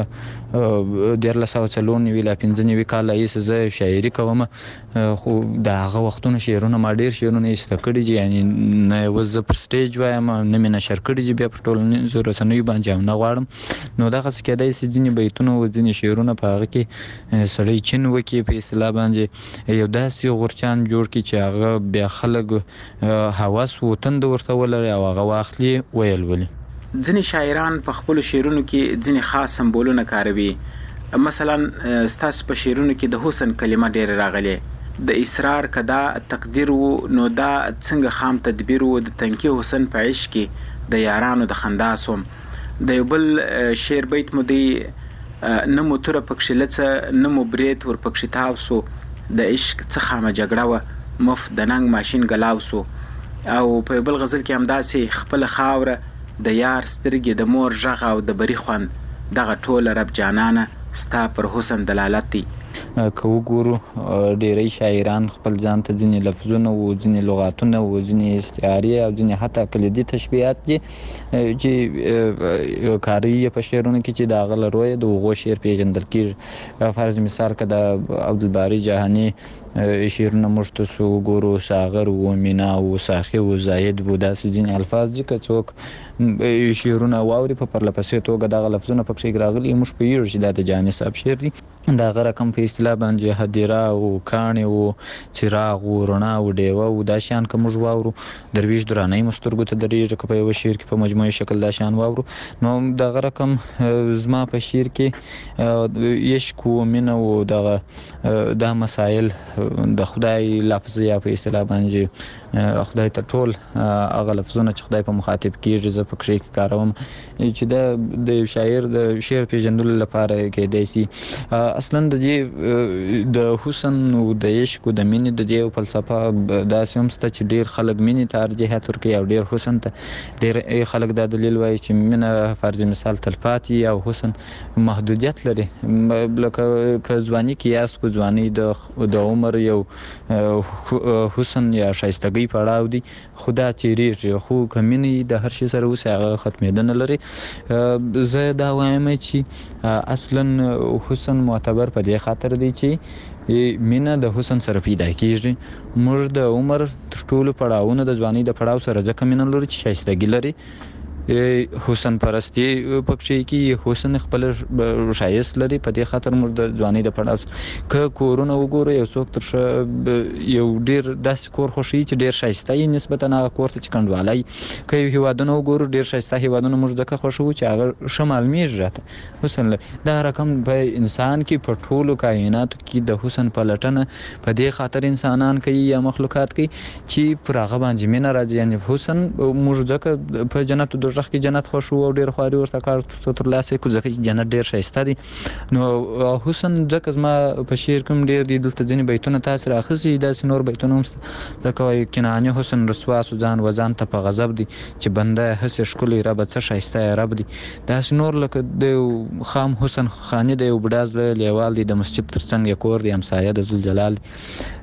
1994 لا 95 کال راهیسې زه شاعري کوم، خو د هغه وختونو شعرونه ما ډېر شعرونه ایسته کړي دي. یعنې نه یوازې زه پر سټیج وایم، نه مې نشر کړي دي بیا په ټولنیزو رسنیو باندې، او نه غواړم. نو دغسې کېدای شي ځینې بیتونه او ځینې شعرونه په هغه کې سړی چین وکړي په اصطلاح باندې، یو داسې غورچان جوړ کړي چې هغه بیا خلک هوس و تند ورته ولري او هغه واخلي ویل ولي. ځینې شاعران په خپلو شعرونو کې ځینې خاص سمبولونه کاروي. مثلا ستاسو په شعرونو کې د حسن کلمه ډېره راغلې، د اصرار که دا تقدیر و نو دا څنګه خام تدبیر و، د تنکي حسن په عشق کې د یارانو د خندا سوم. د یو بل شعر بیت مو دی نه مو توره پکښې لڅه نه مو برید ور پکښې تاو سو، د عشق څه خامه جګړه وه مفت د ننګ ماشین ګلاو سو. او په یو بل غزل کې همداسې خپله خاوره د یار سترګې د مور غږ او د بري خوند دغه ټوله رب جانانه ستا پر حسن دلالت دی. که وګورو ډیری شاعران خپل ځان ته ځینې لفظونه او ځینې لغاتونه او ځینې استعارې او ځینې حتی کلیدي تشبیهات دي چې کاروي یې په شعرونو کې چې د هغه له رویه د هغو شعر پیژندل کېږي. فرض مثال که د عبدالباري جهاني شعرونه موږ ته وګورو، ساغر و مینا و ساخي و زاهد و داسې ځینې الفاظ دي. که څوک شعرونه واوري په پرله پسې توګه دغه لفظونه پکښې راغلي، موږ پوهېږو چې دا د جهاني صاحب شعر دی. د هغه رقم په اصطلاح باندې هدیره او کاڼې و څراغ و رڼا و ډیوه و دا شیان که موږ واورو، درویش درانۍ مو سترګو ته درېږي که په یوه شعر کې په مجموعي شکل دا شیان واورو. نو دغه رقم زما په شعر کې عشق و مینه و دغه دا مسایل د خدای لفظ یا په اصطلاح باندې خدای ته ټول هغه لفظونه چې خدای په مخاطب کېږي زه پکښې کاروم، چې د شاعر د شعر پیژندلو لپاره کېدای شي. اصلا د دې د حسن او د عشق او د مینې د دې فلسفه داسې هم شته چې ډېر خلک مینې ته ارجحیت ورکوي او ډېر حسن ته. ډېر خلک دا دلیل وایي چې مینه فرض مثال تلپاتې او حسن محدودیت لري. لکه که ځواني قیاس کو، ځواني د عمر یو حسن یا ښایستګۍ پړاو دی، خو دا تېرېږي. خو که مینې د هر شي سره اوسي هغه ختمېده نه لري. زه دا وایم چې اصلا حسن معتبر په دې خاطر دی چې مینه د حسن سره پیدا کېږي. موږ د عمر تر ټولو پړاوونه د ځوانۍ د پړاو سره ځکه مینه لرو چې ښایستګي لري، حسن پرستی پکې کې حسن خپل شایست لري. په دې خاطر موږ د ځواني د پړاو که کورونه وګورو یو څوک تر یو ډیر داسې کور خوښي چې ډیر شایسته وي نسبتا هغه کور ته چې کنډوالای. که یو هیوادونه وګورو ډیر شایسته هیوادونه موږ ځکه خوښو چې هغه ښه معلومیږي راته حسن لري. دا رقم په انسان کې په ټولو کائناتو کې د حسن پلټنه په دې خاطر انسانان کوي یا مخلوقات کوي چې پر هغه باندې مینه راځي. یعنی حسن موږ ځکه په جنت او دوزخ کې جنت خوښو او ډیر خواري ورته کار ترلاسه کوو ځکه چې جنت ډیر ښایسته دی. نو حسن ځکه زما په شعر کې ډیر دي دلته ځینې بیتونه تاسو راخصي داسې نور بیتونه هم لکه وایي کنعاني حسن رسوا سوځان وزان ته په غضب دی چې بنده هسې ښکلی رب څه ښایسته رب دی. داسې نور لکه د خام حسن خاني د یو بډا زړه لیوال دی د مسجد ترڅنګ یې کور دی همسایه د ذوالجلال دی.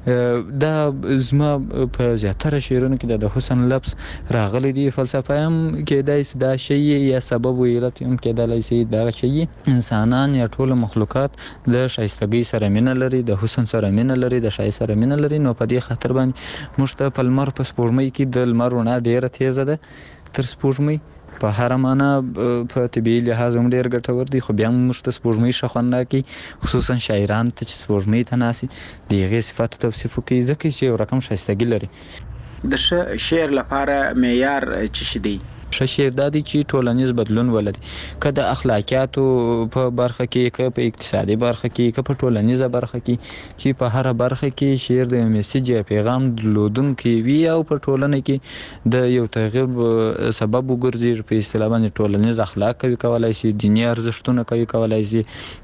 دا زما په زیاتره شعرونو کې د حسن لفظ راغلی دی. فلسفه هم کېدای شي دا شی یا سبب و علت هم کېدای شي دا شی. انسانان یا ټول مخلوقات د شایستګۍ سره مینه لري د حسن سره مینه لري د ښایست سره مینه لري. نو په دې خاطر باندې موږ ته په لمر په سپوږمۍ کې د لمر رڼا ډیره تیزه ده تر سپوږمۍ په هر معنا په طبیعي لحاظ هم ډیر ګټور دي. خو بیا موږ ته سپوږمۍ ښه خوند راکوي خصوصا شاعران ته چې سپوږمۍ ته ناستي د هغې صفاتو توصیف کوي ځکه چې یو رقم ښایستګي لري. د ښه شعر لپاره معیار څه شی دی؟ ښه شعر دا دی چې ټولنیز بدلون ولري. که د اخلاقیاتو په برخه کې که په اقتصادي برخه کې که په ټولنیزه برخه کې چې په هره برخه کې شعر د میسیج یا پیغام درلودونکی وي او په ټولنه کې د یو تغییر سبب وګرځي. په اصطلاح باندې ټولنیز اخلاق کوي کولای شي دینی ارزښتونه کوي کولای شي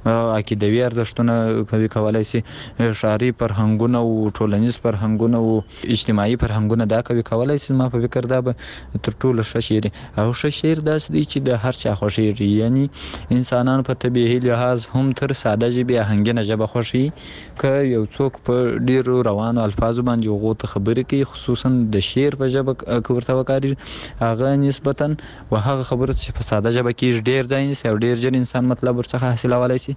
عقیدوي ارزښتونه کوي کولای شي شعري فرهنګونه او ټولنیز فرهنګونه او اجتماعي فرهنګونه دا کوي کولای شي. ما په فکر دا به تر ټولو ښه شعر او ښه شعر داسې دی چې د هر چا خوښیږي. یعنی انسانان په طبیعي لحاظ هم تر ساده ژبې آهنګینه ژبه خوښوي. که یو څوک په ډیرو روانو الفاظو باندې هغو ته خبرې کوي خصوصا د شعر په ژبه که ورته وکاریږي هغه نسبتا و هغه خبره چې په ساده ژبه کې ډیر ځای نیسي او ډیر ژر انسان مطلب ورڅخه حاصلولی شي.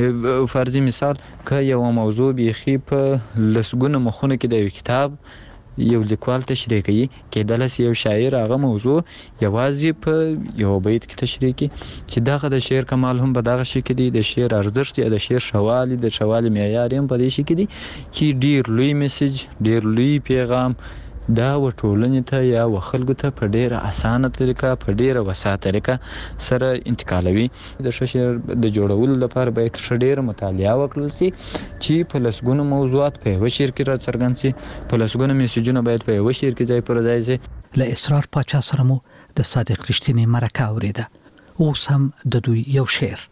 فرضي مثال که یوه موضوع بیخي په لسګونه مخونو کې د یو کتاب یو لیکوال تشریح کوي کېدلی شي یو شاعر هغه موضوع یوازې په یو بیت کې تشریح کوي چې دغه د شعر کمال هم په دغه شي کې دی. د شعر ارزښت یا د شعر ښهوالی د ښهوالي معیار هم په دې شي کې دی چې ډیر لوی میسج ډیر لوی پیغام دا و ټولنې ته یا و خلکو ته په ډیره اسانه طریقه په ډیره وسعه طریقه سره انتقالوي. د ښه شعر د جوړولو لپاره باید ښه ډیره مطالعه وکړل شي چې په لسګونو موضوعات په یوه شعر کې راڅرګند شي. په لسګونو میسجونه باید په یوه شعر کې ځای پر ځای شي. له اسرار پاچا سره مو د صادق رښتینې مرکه اوریده. اوس هم د دوی یو شعر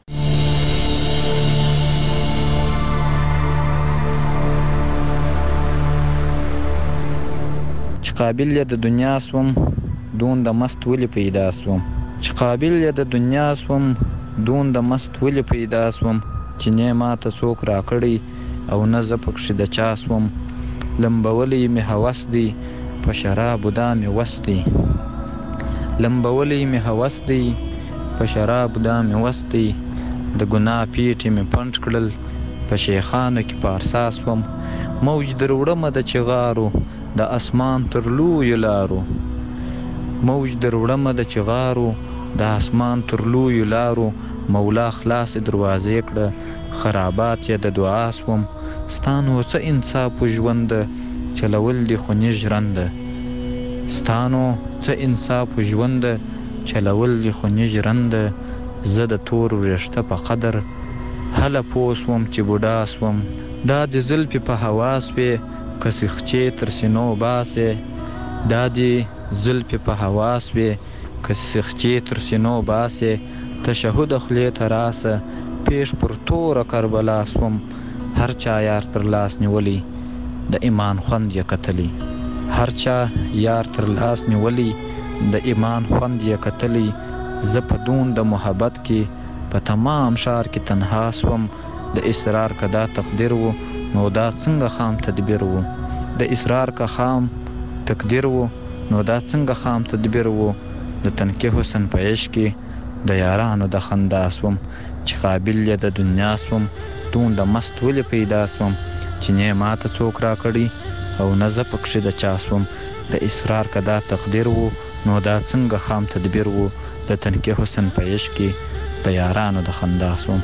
قابل یا د دنیا سوم دون د مست ولی پیدا سوم. چې قابل یا د دنیا سوم دون د مست ولی پیدا سوم. چې نه ماته څوک راکړی او نه زه پکښې د چا سوم. لمبولی می هوس دی په شرابو دا می وس دی. لمبولی می هوس دی په شرابو دا می وس دی. د ګناه پیټې می پنډ کړل په شیخانو کې پارسا سوم. موج در وړمه د چغارو د اسمان تر لویو لارو. موج در وړمه د چغارو د اسمان تر لویو لارو. مولا خلاص دروازې کړه خرابات یې د دعا سوم. ستا نو څه انصاف و ژوند چلول دي خو نه ژرنده. ستا نو څه انصاف و ژوند چلول دي خو نه ژرنده. زه د تور وریښته په قدر هله پوه سوم چې بوډا سوم. دا د زلفې په هوا سوې که سیخچې تر سینو باسې. دا د زلفې په هوا سوې که سیخچې تر سینو باسې. تشهد خولې ته راسه پیش پر توره کربلا سوم. هر چا یار تر لاس نیولی د ایمان خوند یې کتلی. هر چا یار تر لاس نیولی د ایمان خوند یې کتلی. زه په دون د محبت کې په تمام ښار کې تنها سوم. د اصرار که دا تقدیر و نو دا څنګه خام تدبیر و. د اصرار که خام تقدیر و نو دا څنګه خام تدبیر و. د تنکي حسن په عشق کې د یارانو د خندا سوم. چې قابل یې د دنیا سوم دون د مست ولې پیدا سوم. چې نه ماته څوک راکړي او نه زه پکښې د چا سوم. د اصرار که دا تقدیر و نو دا څنګه خام تدبیر وو د تنکي حسن په عشق کې د یارانو د خندا سوم.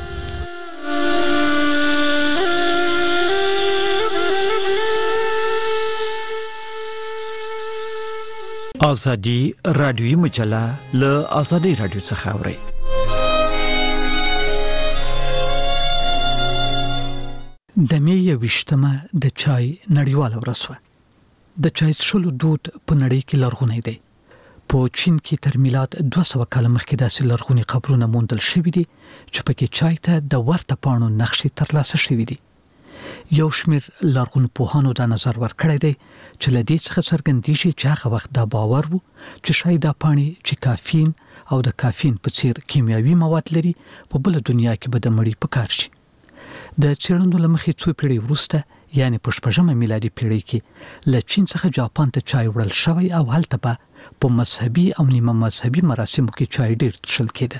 ازادي رادیوي مجله له ازادي رادیو څخه اوري. د مې 28مه د چای نړیواله ورځ وه. د چای څښلو دود په نړۍ کې لرغونی دی. په چین کې تر میلاد 200 کال مخکې داسې لرغوني قبرونه موندل شوي دي چې پکې چای ته د ورته پاڼو نقشې ترلاسه شوي دي. یو شمېر لرغون پوهانو دا نظر ورکړی دی چې له دې څخه څرګندېږي چې هغه وخت دا باور وو چې شاید دا پاڼې چې کافین او د کافین په څیر کیمیاوي مواد لري په بل دنیا کې به د مړی په کار شي. د څېړنو له مخې څو پیړۍ وروسته یعنی په 14مه میلادي پیړۍ کې له چین څخه جاپان ته چای وړل شوی او هلته په مذهبي او نیمه مذهبي مراسمو کې چای ډېر څښل کېده.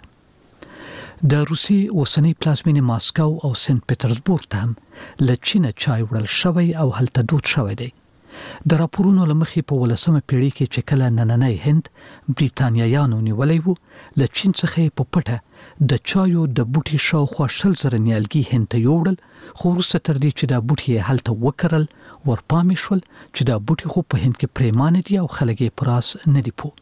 د روسي اوسنۍ پلازمینې ماسکو او سنت پټرزبورګ ته هم له چینه چای وړل شوی او هلته دود شوی دی. د راپورونو له مخې په 18مه پیړۍ کې چې کله نننی هند بریتانیایانو نیولی وو له چین څخه په پټه د چایو د بوټي شاوخوا 100,000 نیالګي هند ته یوړل، خو وروسته تر دې چې دا بوټي هلته وکرل ورپامې شول چې دا بوټي خو په هند کې پریمانه دي او خلک یې په راس نه دي پوه.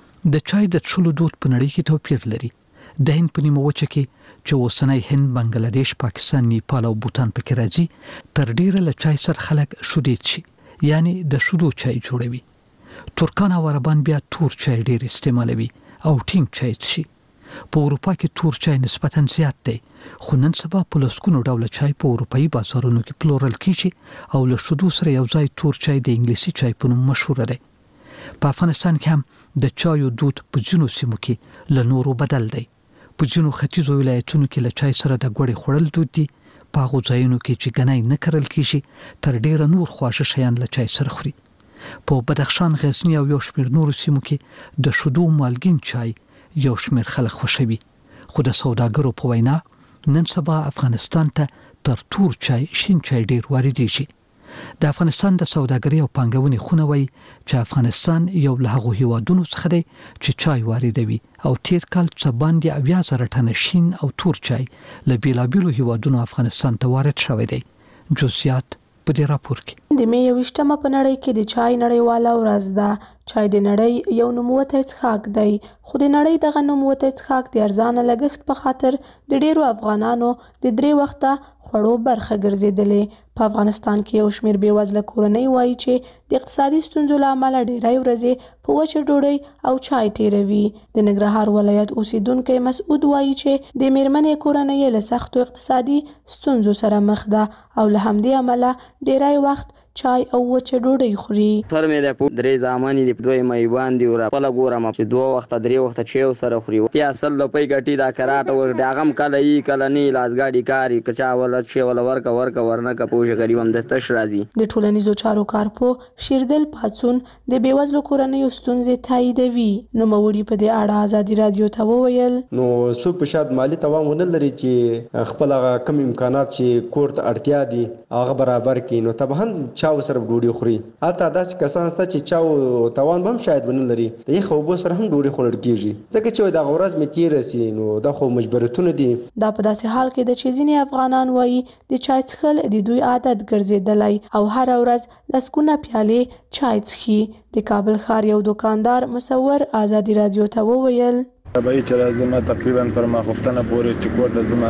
د چای د څښلو دود په نړۍ کې توپیر لري. د هند په نیمه وچه کې چې اوسنی هند، بنگلاديش، پاکستان، نیپال او بوتان پکې راځي تر ډیره له چای سره خلک شودې څښي، یعنی د شودو چای جوړوي. ترکان او عربان بیا تور چای ډیر استعمالوي او ټینګ چای څښي. په اروپا کې تور چای نسبتاً زیات دی، خو نن سبا په لسګونو ډوله چای په اروپایي بازارونو کې پلورل کیږي او له شودو سره یو ځای تور چای د انګلیسي چای په نوم مشهور دی. په افغانستان کې هم د چایو دود په ځینو سیمو کې له نورو بدل دی. په ځینو ختیځو ولایتونو کې له چای سره د ګوړې خوړل دود دي. په هغو ځایونو کې چې ګنی نه کرل کیږي تر ډیره نور خواږه شیان له چای سره خوري. په بدخشان، غزنی او یو شمېر نورو سیمو کې د شودو مالګین چای یو شمېر خلک خوښوي. خو د سوداګرو په وینا نن سبا افغانستان ته تر تور چای شین چای ډیر واردېږي. د افغانستان د سوداګرۍ او پانګونې خونه وایي چې افغانستان یو له هغو هیوادونو څخه دی چې چای واردوي او تیر کال څه باندې 80,000 ټنه شین او تور چای له بیلابیلو هیوادونو افغانستان ته وارد شوی دی. جزئیات په دې راپور کې. د مې 28مه په نړۍ کې د چای نړیواله ورځ ده. چای د نړۍ یو نوموتی څښاک دی، خو د نړۍ دغه نوموتی څښاک د ارزانه لګښت په خاطر د ډیرو افغانانو د 3 وخته خوړو برخه ګرځېدلې. په افغانستان کې یو شمېر بېوزله کورنۍ وایي چې د اقتصادي ستونزو له امله ډیری ورځې په وچه ډوډۍ او چای تیروي. د ننګرهار ولایت اوسیدونکی مسعود وایي چې د میرمنې کورنۍ له سختو اقتصادي ستونزو سره مخ ده او له همدې امله ډیری وخت چای او وچه ډوډۍ خوري. سر مې د 3 زامنې د 2 مې باندې ور خپل ګورم چې 2 وخت 3 وخت چای سره خوري. یا اصل لپی ګټي دا کراټ ور داغم کله ای کله نه لاسګاډي کاری کچا ولا شی ولا ورکا ورنه کا پوجا غریبم د تش راځي. د ټولنیزو چارو کارپو شیردل پاتسون د بیوزلو کورنۍ ستونزې تاییدوي. نو موري په دې اړه ازادي رادیو ته وویل نو څوک په شاد مالی توان ونه لري چې خپل کم امکانات چې کور ته اړتیا دي هغه برابر کړي. نو طبعا چاو سره ډوډۍ خوري. حتی داسې کسان شته چې چاو توان هم شاید ونه لري، د یخ اوبو سره هم ډوډۍ خوړل کیږي ځکه چې دا ورځ مې تیر سي. نو دا خو مجبوریتونه دي. دا په داسې حال کې د چې ځینې افغانان وایي د چای څښل د دوی عادت ګرځېدلی او هر ورځ لسګونه پیالې چای څښي. د کابل ښار یو دکاندار مصور ازادي رادیو ته وویل به چې لازمه تقریبا پر ماخوفتنه پورې چې کور د زما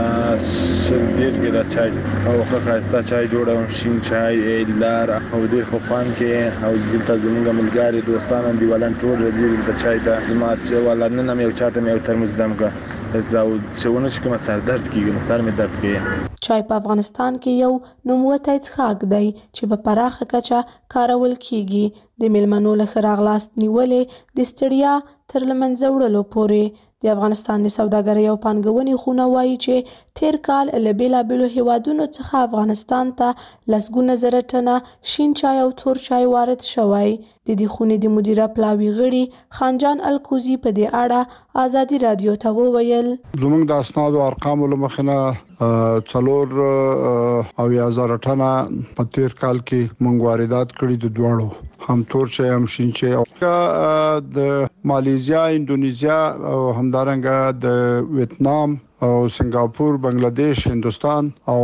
شل ډیر کې د چای او خاصه چای جوړوم، شین چای لار او د خوان کې او دلته زموږ ملګری دوستان دیوالان ټول راځي د چای د زما چې ولنه مې یو چاته مې یو ترموز دمګه زاو شونه چې کوم سر درد کیږي سر مې درد کوي. چای په افغانستان کې یو نوموتی څښاک دی چې په پراخه کچه کارول کیږي. د میلمنو له ښه راغلاست نیولې د ستړیا تر له منځه وړلو پورې. د افغانستان د سوداګرۍ او پانګونې خونه وایي چې تیر کال له بیلابیلو هیوادونو څخه افغانستان ته لسګونه زره ټنه شین چای او تور چای وارد شوی. د دې خونې د مدیره پلاوي غړي خانجان الکوزي په دې اړه ازادي رادیو ته وویل زموږ د اسناد او ارقام له مخې نه 4,000 ټنه په تیر کال کې موږ واردات کړي د دوړو هم تور چای هم شین چای د ماليزیا اندونیزیا او همدارنګه د ویتنام او سنگاپور بنگلاديش هندستان او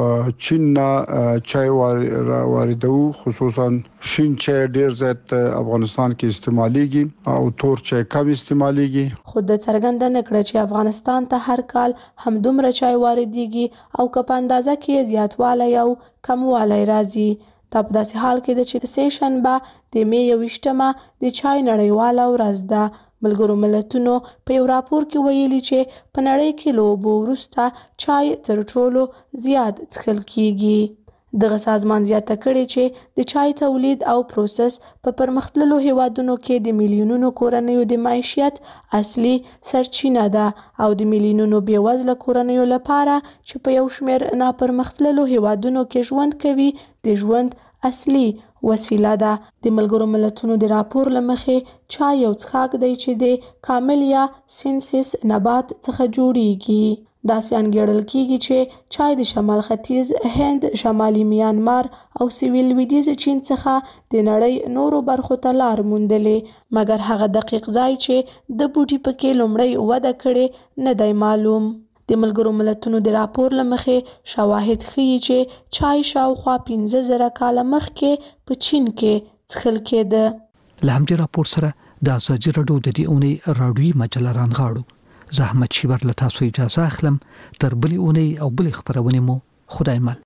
چین چای واردو خصوصا شین چای ډیر زیات افغانستان کې استعماليږي او تور چای کم استعماليږي. خود د څرګنده نکړه چې افغانستان ته هر کال هم دومره چای واردېږي او که په اندازه کې زیاتوالی او کموالی راځي. دا په داسې حال کې ده چې سه شنبه د مې 21 د چای نړیواله ورځ ده. ملګرو ملتونو په یو راپور کې ویلي چې په نړۍ کې له اوبو وروسته چای تر ټولو زیات څښل کیږي. دغه سازمان زیاته کړې چې د چای تولید او پروسس په پرمختللو هیوادونو کې د میلیونونو کورنیو د معیشت اصلي سرچینه ده او د میلیونونو بېوزله کورنیو لپاره چې په یو شمېر ناپرمختللو هیوادونو کې ژوند کوي د ژوند اصلي وسیله ده. د ملګرو ملتونو د راپور له مخې چای یو څښاک دی چې د کاملیا سینسیس نبات څخه جوړیږي. داسې انګیرل کیږي چې چای د شمال ختیځ هند، شمالي میانمار او سویل لویدیځ چین څخه د نړۍ نورو برخو ته لار موندلې، مګر هغه دقیق ځای چې د بوټي پکې لومړی وده کړې نه دی معلوم. د ملګرو ملتونو د راپور له مخې شواهد ښیي چې چای شاوخوا 15,000 کاله مخکې په چین کې څښل کېده. له همدې راپور سره د ازادي راډیو د دې اونۍ راډیوي مجله رانغاړو. زه احمد شیبر له تاسو اجازه اخلم. تر بلې اونۍ او بلې خبرونې مو خدای مل.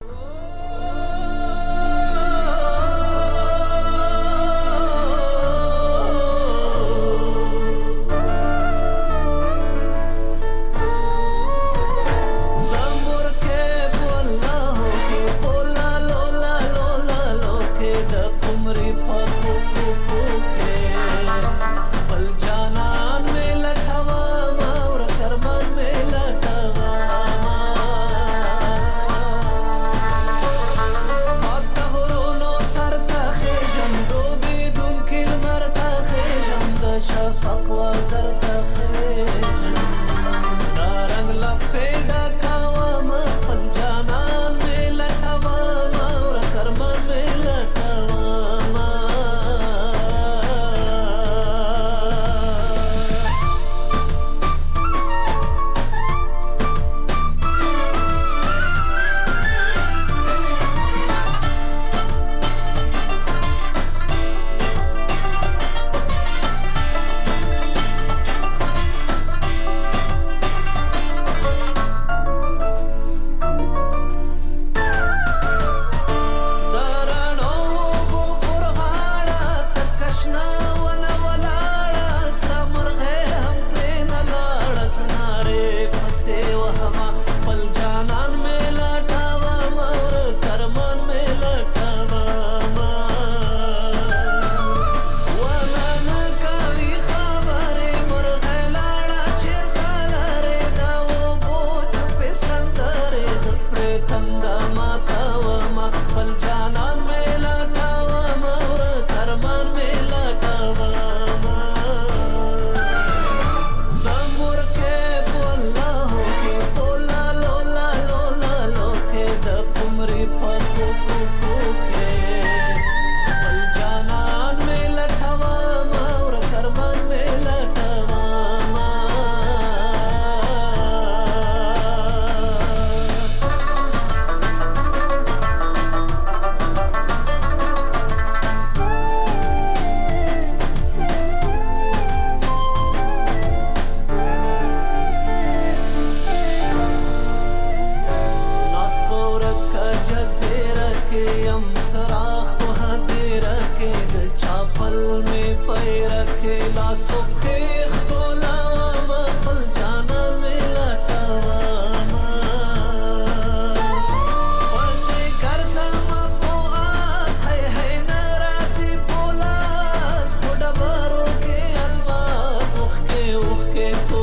que